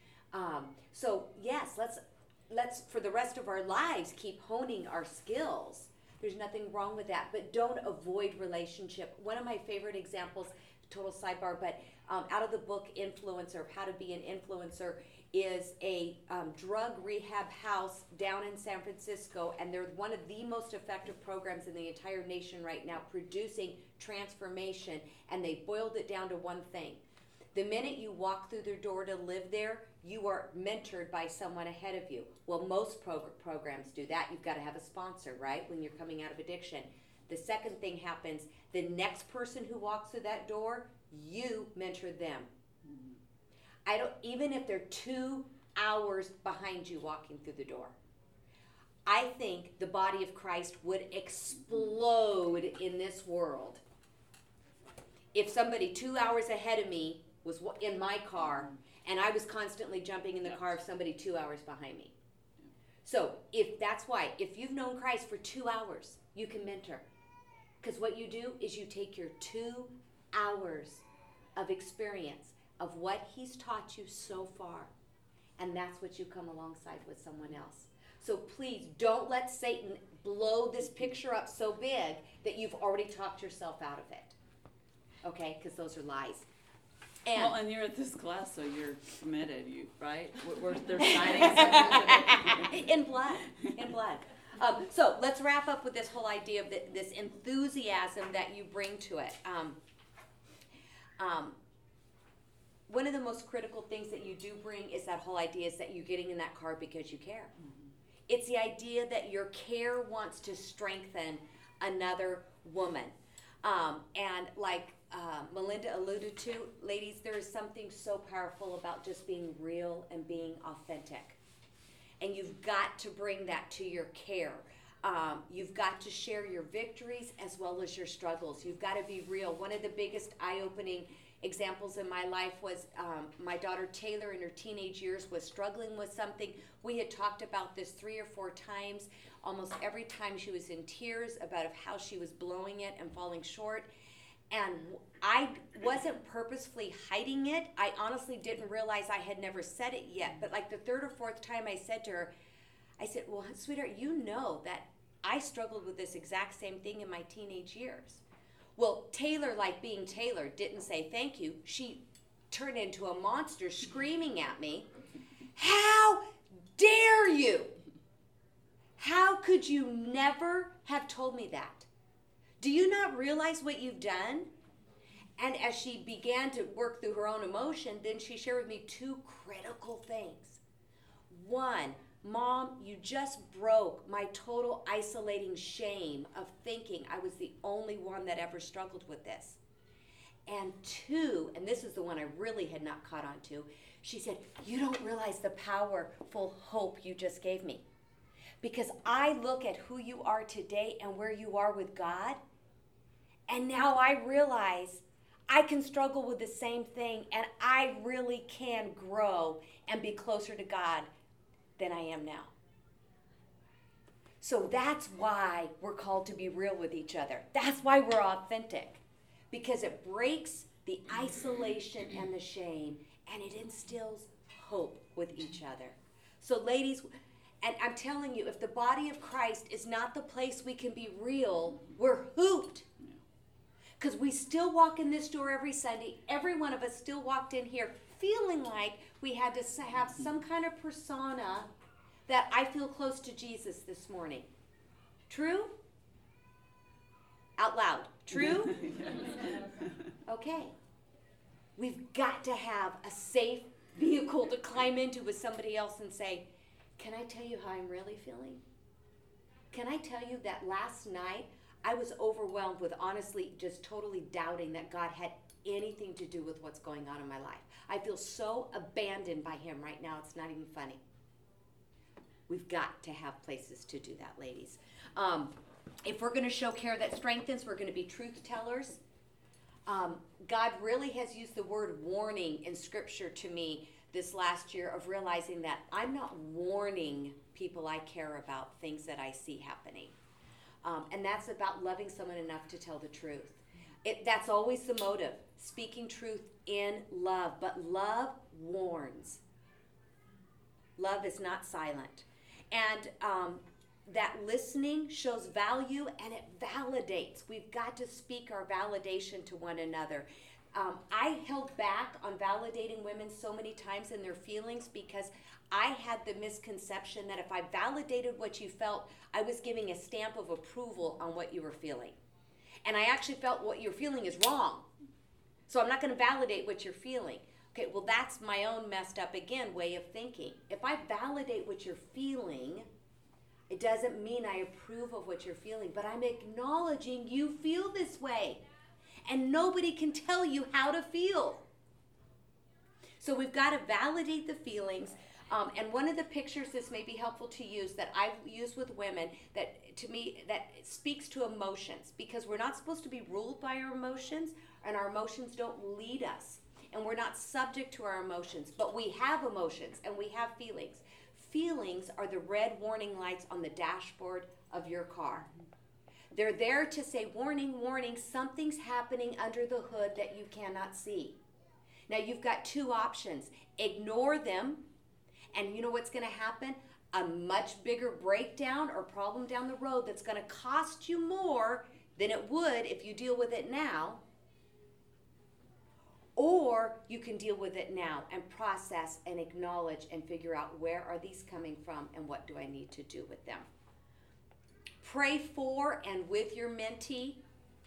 Speaker 1: So yes, let's for the rest of our lives keep honing our skills. There's nothing wrong with that, but don't avoid relationship. One of my favorite examples, total sidebar, but out of the book Influencer, How to Be an Influencer, is a drug rehab house down in San Francisco, and they're one of the most effective programs in the entire nation right now, producing transformation, and they boiled it down to one thing. The minute you walk through their door to live there, you are mentored by someone ahead of you. Well, most programs do that. You've got to have a sponsor, right, when you're coming out of addiction. The second thing happens, the next person who walks through that door, you mentor them. Even if they're 2 hours behind you walking through the door. I think the body of Christ would explode in this world if somebody 2 hours ahead of me was in my car and I was constantly jumping in the car of somebody 2 hours behind me. So that's why, if you've known Christ for 2 hours, you can mentor. Because what you do is you take your 2 hours of experience of what he's taught you so far, and that's what you come alongside with someone else. So please don't let Satan blow this picture up so big that you've already talked yourself out of it. Okay? Because those are lies.
Speaker 6: And you're at this class, so you're committed, right? They're signing something.
Speaker 1: In blood. So let's wrap up with this whole idea of this enthusiasm that you bring to it. One of the most critical things that you do bring is that whole idea is that you're getting in that car because you care. It's the idea that your care wants to strengthen another woman. And like Melinda alluded to, ladies, there is something so powerful about just being real and being authentic. And you've got to bring that to your care. You've got to share your victories as well as your struggles. You've got to be real. One of the biggest eye-opening examples in my life was my daughter Taylor in her teenage years was struggling with something. We had talked about this 3 or 4 times. Almost every time she was in tears about how she was blowing it and falling short. And I wasn't purposefully hiding it. I honestly didn't realize I had never said it yet. But like the 3rd or 4th time I said to her, I said, well, sweetheart, you know that I struggled with this exact same thing in my teenage years. Well, Taylor, like being Taylor, didn't say thank you. She turned into a monster screaming at me, how dare you? How could you never have told me that? Do you not realize what you've done? And as she began to work through her own emotion, then she shared with me 2 critical things. 1, Mom, you just broke my total isolating shame of thinking I was the only one that ever struggled with this. And 2, and this is the one I really had not caught on to, she said, you don't realize the powerful hope you just gave me. Because I look at who you are today and where you are with God, and now I realize I can struggle with the same thing, and I really can grow and be closer to God than I am now. So that's why we're called to be real with each other. That's why we're authentic, because it breaks the isolation and the shame, and it instills hope with each other. So ladies, and I'm telling you, if the body of Christ is not the place we can be real, we're hooped. Because we still walk in this door every Sunday. Every one of us still walked in here feeling like we had to have some kind of persona that I feel close to Jesus this morning. True? Out loud. True? Okay. We've got to have a safe vehicle to climb into with somebody else and say, can I tell you how I'm really feeling? Can I tell you that last night I was overwhelmed with honestly just totally doubting that God had anything to do with what's going on in my life. I feel so abandoned by him right now, it's not even funny. We've got to have places to do that, ladies. If we're going to show care that strengthens, we're going to be truth tellers. God really has used the word warning in Scripture to me this last year of realizing that I'm not warning people I care about things that I see happening. And that's about loving someone enough to tell the truth. That's always the motive, speaking truth in love. But love warns. Love is not silent. And that listening shows value and it validates. We've got to speak our validation to one another. I held back on validating women so many times in their feelings because I had the misconception that if I validated what you felt, I was giving a stamp of approval on what you were feeling. And I actually felt what you're feeling is wrong. So I'm not going to validate what you're feeling. Okay, well, that's my own messed up, again, way of thinking. If I validate what you're feeling, it doesn't mean I approve of what you're feeling, but I'm acknowledging you feel this way. And nobody can tell you how to feel. So we've got to validate the feelings. And one of the pictures this may be helpful to use that I've used with women that to me that speaks to emotions, because we're not supposed to be ruled by our emotions, and our emotions don't lead us. And we're not subject to our emotions, but we have emotions and we have feelings. Feelings are the red warning lights on the dashboard of your car. They're there to say, warning, warning, something's happening under the hood that you cannot see. Now you've got 2 options. Ignore them, and you know what's going to happen? A much bigger breakdown or problem down the road that's going to cost you more than it would if you deal with it now. Or you can deal with it now and process and acknowledge and figure out where are these coming from and what do I need to do with them. Pray for and with your mentee.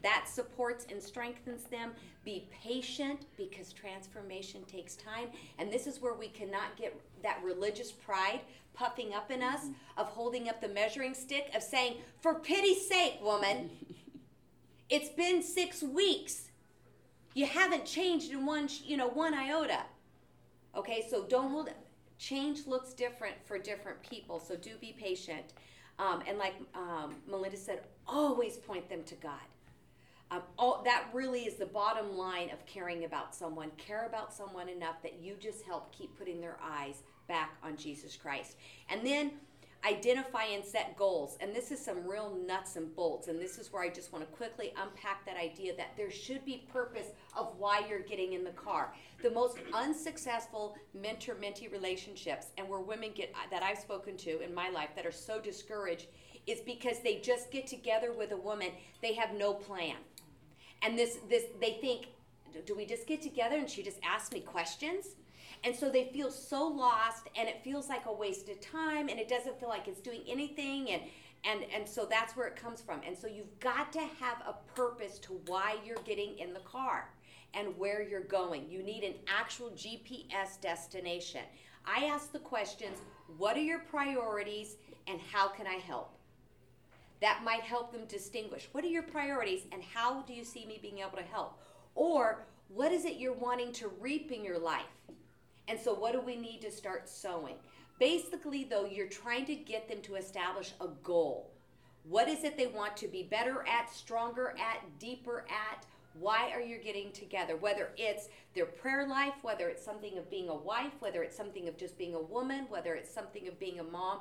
Speaker 1: that supports and strengthens them. Be patient, because transformation takes time. And this is where we cannot get that religious pride puffing up in us, of holding up the measuring stick, of saying, for pity's sake, woman, it's been 6 weeks. You haven't changed in one iota. Okay, so don't hold it. Change looks different for different people, so do be patient. And like Melinda said, always point them to God. That really is the bottom line of caring about someone. Care about someone enough that you just help keep putting their eyes back on Jesus Christ. And then identify and set goals. And this is some real nuts and bolts. And this is where I just want to quickly unpack that idea that there should be purpose of why you're getting in the car. The most unsuccessful mentor-mentee relationships, and where women get that I've spoken to in my life that are so discouraged, is because they just get together with a woman. They have no plan. And they think, do we just get together and she just asks me questions? And so they feel so lost, and it feels like a waste of time, and it doesn't feel like it's doing anything, and so that's where it comes from. And so you've got to have a purpose to why you're getting in the car and where you're going. You need an actual GPS destination. I ask the questions, what are your priorities and how can I help? That might help them distinguish. What are your priorities and how do you see me being able to help? Or what is it you're wanting to reap in your life? And so what do we need to start sowing? Basically, though, you're trying to get them to establish a goal. What is it they want to be better at, stronger at, deeper at? Why are you getting together? Whether it's their prayer life, whether it's something of being a wife, whether it's something of just being a woman, whether it's something of being a mom.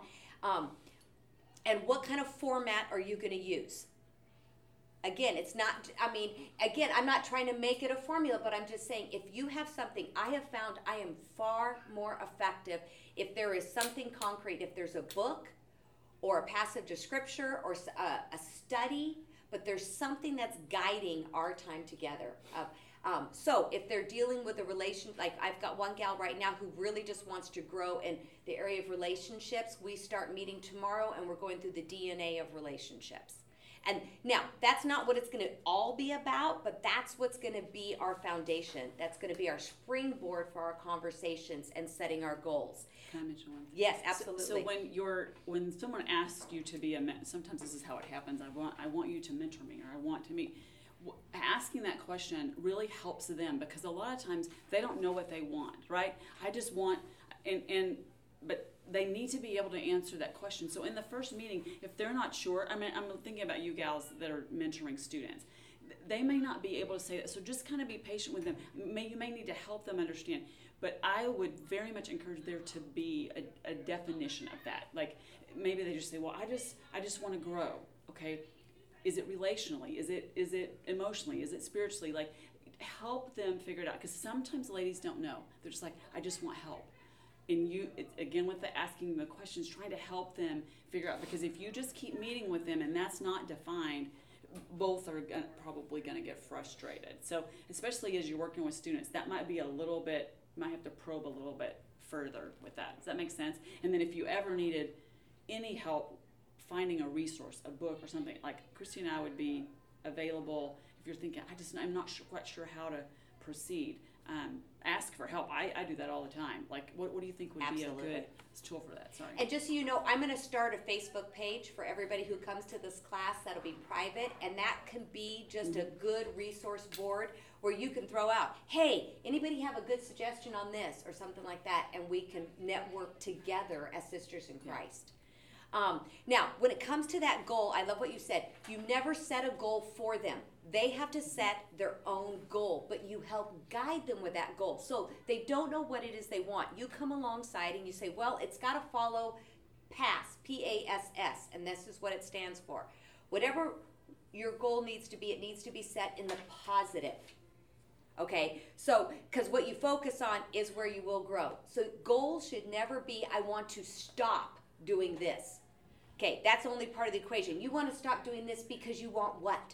Speaker 1: And what kind of format are you going to use? Again, I'm not trying to make it a formula, but I'm just saying, if you have something, I have found I am far more effective if there is something concrete, if there's a book or a passage of scripture or a study, but there's something that's guiding our time together. So if they're dealing with a relation, like I've got one gal right now who really just wants to grow in the area of relationships. We start meeting tomorrow, and we're going through the DNA of relationships. And now, that's not what it's going to all be about, but that's what's going to be our foundation. That's going to be our springboard for our conversations and setting our goals.
Speaker 6: Can I mention one thing?
Speaker 1: Yes, absolutely.
Speaker 6: So when someone asks you to be sometimes this is how it happens. I want you to mentor me, or I want to meet. Asking that question really helps them, because a lot of times they don't know what they want, right? I just want, but they need to be able to answer that question. So in the first meeting, if they're not sure, I'm thinking about you gals that are mentoring students. They may not be able to say that, so just kind of be patient with them. You may need to help them understand. But I would very much encourage there to be a definition of that. Like maybe they just say, well, I just want to grow. Okay, is it relationally? Is it emotionally? Is it spiritually? Like help them figure it out, because sometimes ladies don't know. They're just like, I just want help. And again, with the asking the questions, trying to help them figure out, because if you just keep meeting with them and that's not defined, both are probably going to get frustrated. So especially as you're working with students, that might be might have to probe a little bit further with that. Does that make sense? And then if you ever needed any help finding a resource, a book or something, like Christy and I would be available if you're thinking, I'm not quite sure how to proceed. Ask for help. I do that all the time. Like, what do you think would
Speaker 1: Absolutely.
Speaker 6: be a good tool for that? Sorry.
Speaker 1: And just so you know, I'm going to start a Facebook page for everybody who comes to this class. That'll be private, and that can be just a good resource board where you can throw out, hey, anybody have a good suggestion on this or something like that, and we can network together as sisters in Christ. Now, when it comes to that goal, I love what you said. You never set a goal for them. They have to set their own goal, but you help guide them with that goal. So they don't know what it is they want. You come alongside and you say, well, it's got to follow PASS, P-A-S-S, and this is what it stands for. Whatever your goal needs to be, it needs to be set in the positive. Okay, so because what you focus on is where you will grow. So goals should never be, I want to stop doing this. Okay, that's only part of the equation. You want to stop doing this because you want what?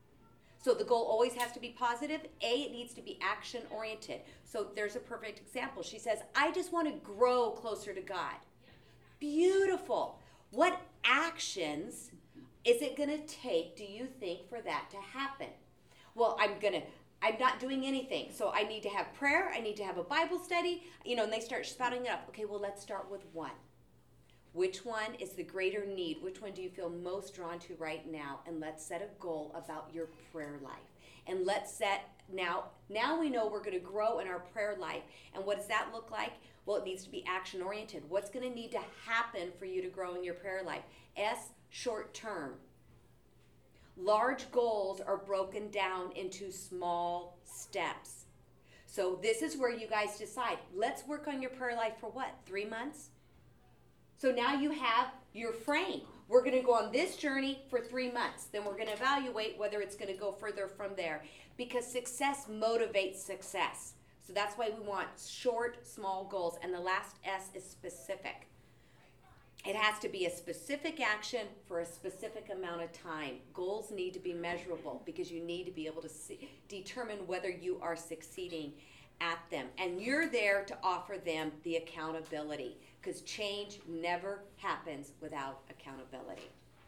Speaker 1: So the goal always has to be positive. It needs to be action-oriented. So there's a perfect example. She says, I just want to grow closer to God. Beautiful. What actions is it going to take, do you think, for that to happen? Well, I'm not doing anything. So I need to have prayer. I need to have a Bible study. And they start spouting it up. Okay, well, let's start with one. Which one is the greater need? Which one do you feel most drawn to right now? And let's set a goal about your prayer life. And let's set, now we know we're going to grow in our prayer life. And what does that look like? Well, it needs to be action oriented. What's going to need to happen for you to grow in your prayer life? S, short term. Large goals are broken down into small steps. So this is where you guys decide, let's work on your prayer life for what? 3 months? So now you have your frame. We're going to go on this journey for 3 months. Then we're going to evaluate whether it's going to go further from there. Because success motivates success. So that's why we want short, small goals. And the last S is specific. It has to be a specific action for a specific amount of time. Goals need to be measurable because you need to be able to determine whether you are succeeding at them. And you're there to offer them the accountability because change never happens without accountability.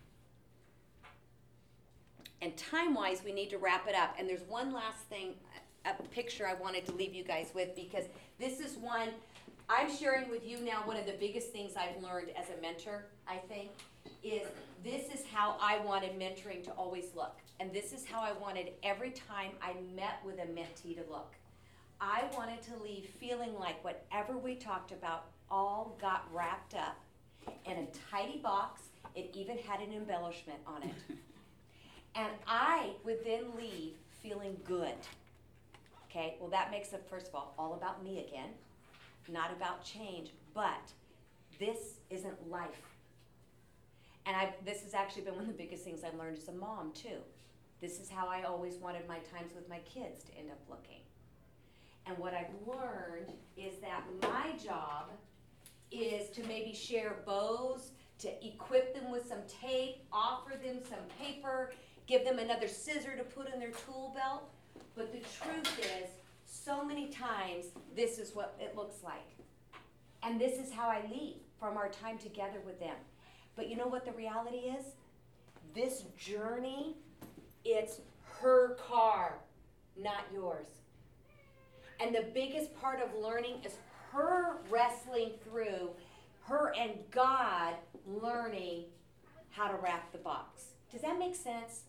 Speaker 1: And time-wise, we need to wrap it up. And there's one last thing, a picture I wanted to leave you guys with because this is one I'm sharing with you now. One of the biggest things I've learned as a mentor, I think, is this is how I wanted mentoring to always look. And this is how I wanted every time I met with a mentee to look. I wanted to leave feeling like whatever we talked about all got wrapped up in a tidy box. It even had an embellishment on it. And I would then leave feeling good. Okay, well that makes it, first of all about me again. Not about change, but this isn't life. And this has actually been one of the biggest things I've learned as a mom too. This is how I always wanted my times with my kids to end up looking. And what I've learned is that my job is to maybe share bows, to equip them with some tape, offer them some paper, give them another scissor to put in their tool belt. But the truth is, so many times, this is what it looks like. And this is how I leave from our time together with them. But you know what the reality is? This journey, it's her car, not yours. And the biggest part of learning is her wrestling through, her and God learning how to wrap the box. Does that make sense?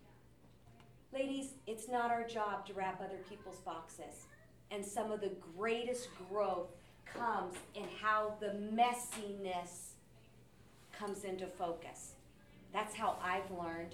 Speaker 1: Ladies, it's not our job to wrap other people's boxes. And some of the greatest growth comes in how the messiness comes into focus. That's how I've learned.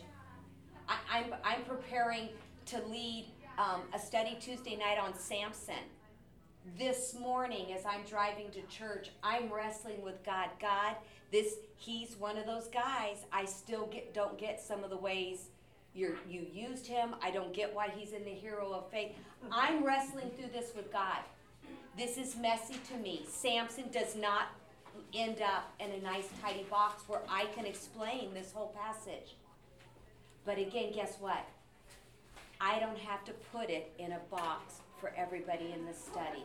Speaker 1: I'm preparing to lead a study Tuesday night on Samson. This morning as I'm driving to church, I'm wrestling with God. God, he's one of those guys. I still don't get some of the ways you used him. I don't get why he's in the hero of faith. I'm wrestling through this with God. This is messy to me. Samson does not end up in a nice tidy box where I can explain this whole passage. But again, guess what? I don't have to put it in a box for everybody in the study.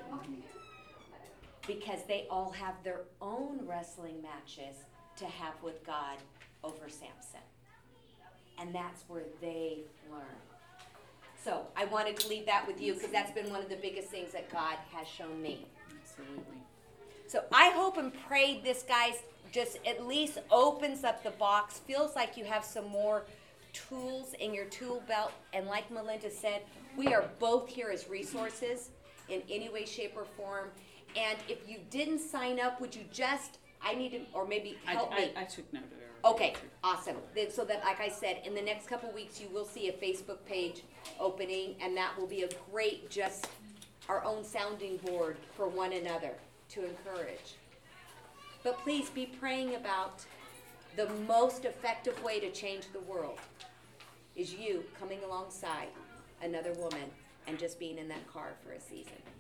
Speaker 1: Because they all have their own wrestling matches to have with God over Samson. And that's where they learn. So I wanted to leave that with you because that's been one of the biggest things that God has shown me.
Speaker 6: Absolutely.
Speaker 1: So I hope and pray this, guys, just at least opens up the box, feels like you have some more tools in your tool belt. And like Melinda said, we are both here as resources in any way, shape, or form. And if you didn't sign up, would you just, I need to, or maybe help me.
Speaker 6: I took note of it.
Speaker 1: Okay, awesome. Then, so that, like I said, in the next couple weeks, you will see a Facebook page opening, and that will be a great, just our own sounding board for one another to encourage. But please be praying about the most effective way to change the world is you coming alongside another woman and just being in that car for a season.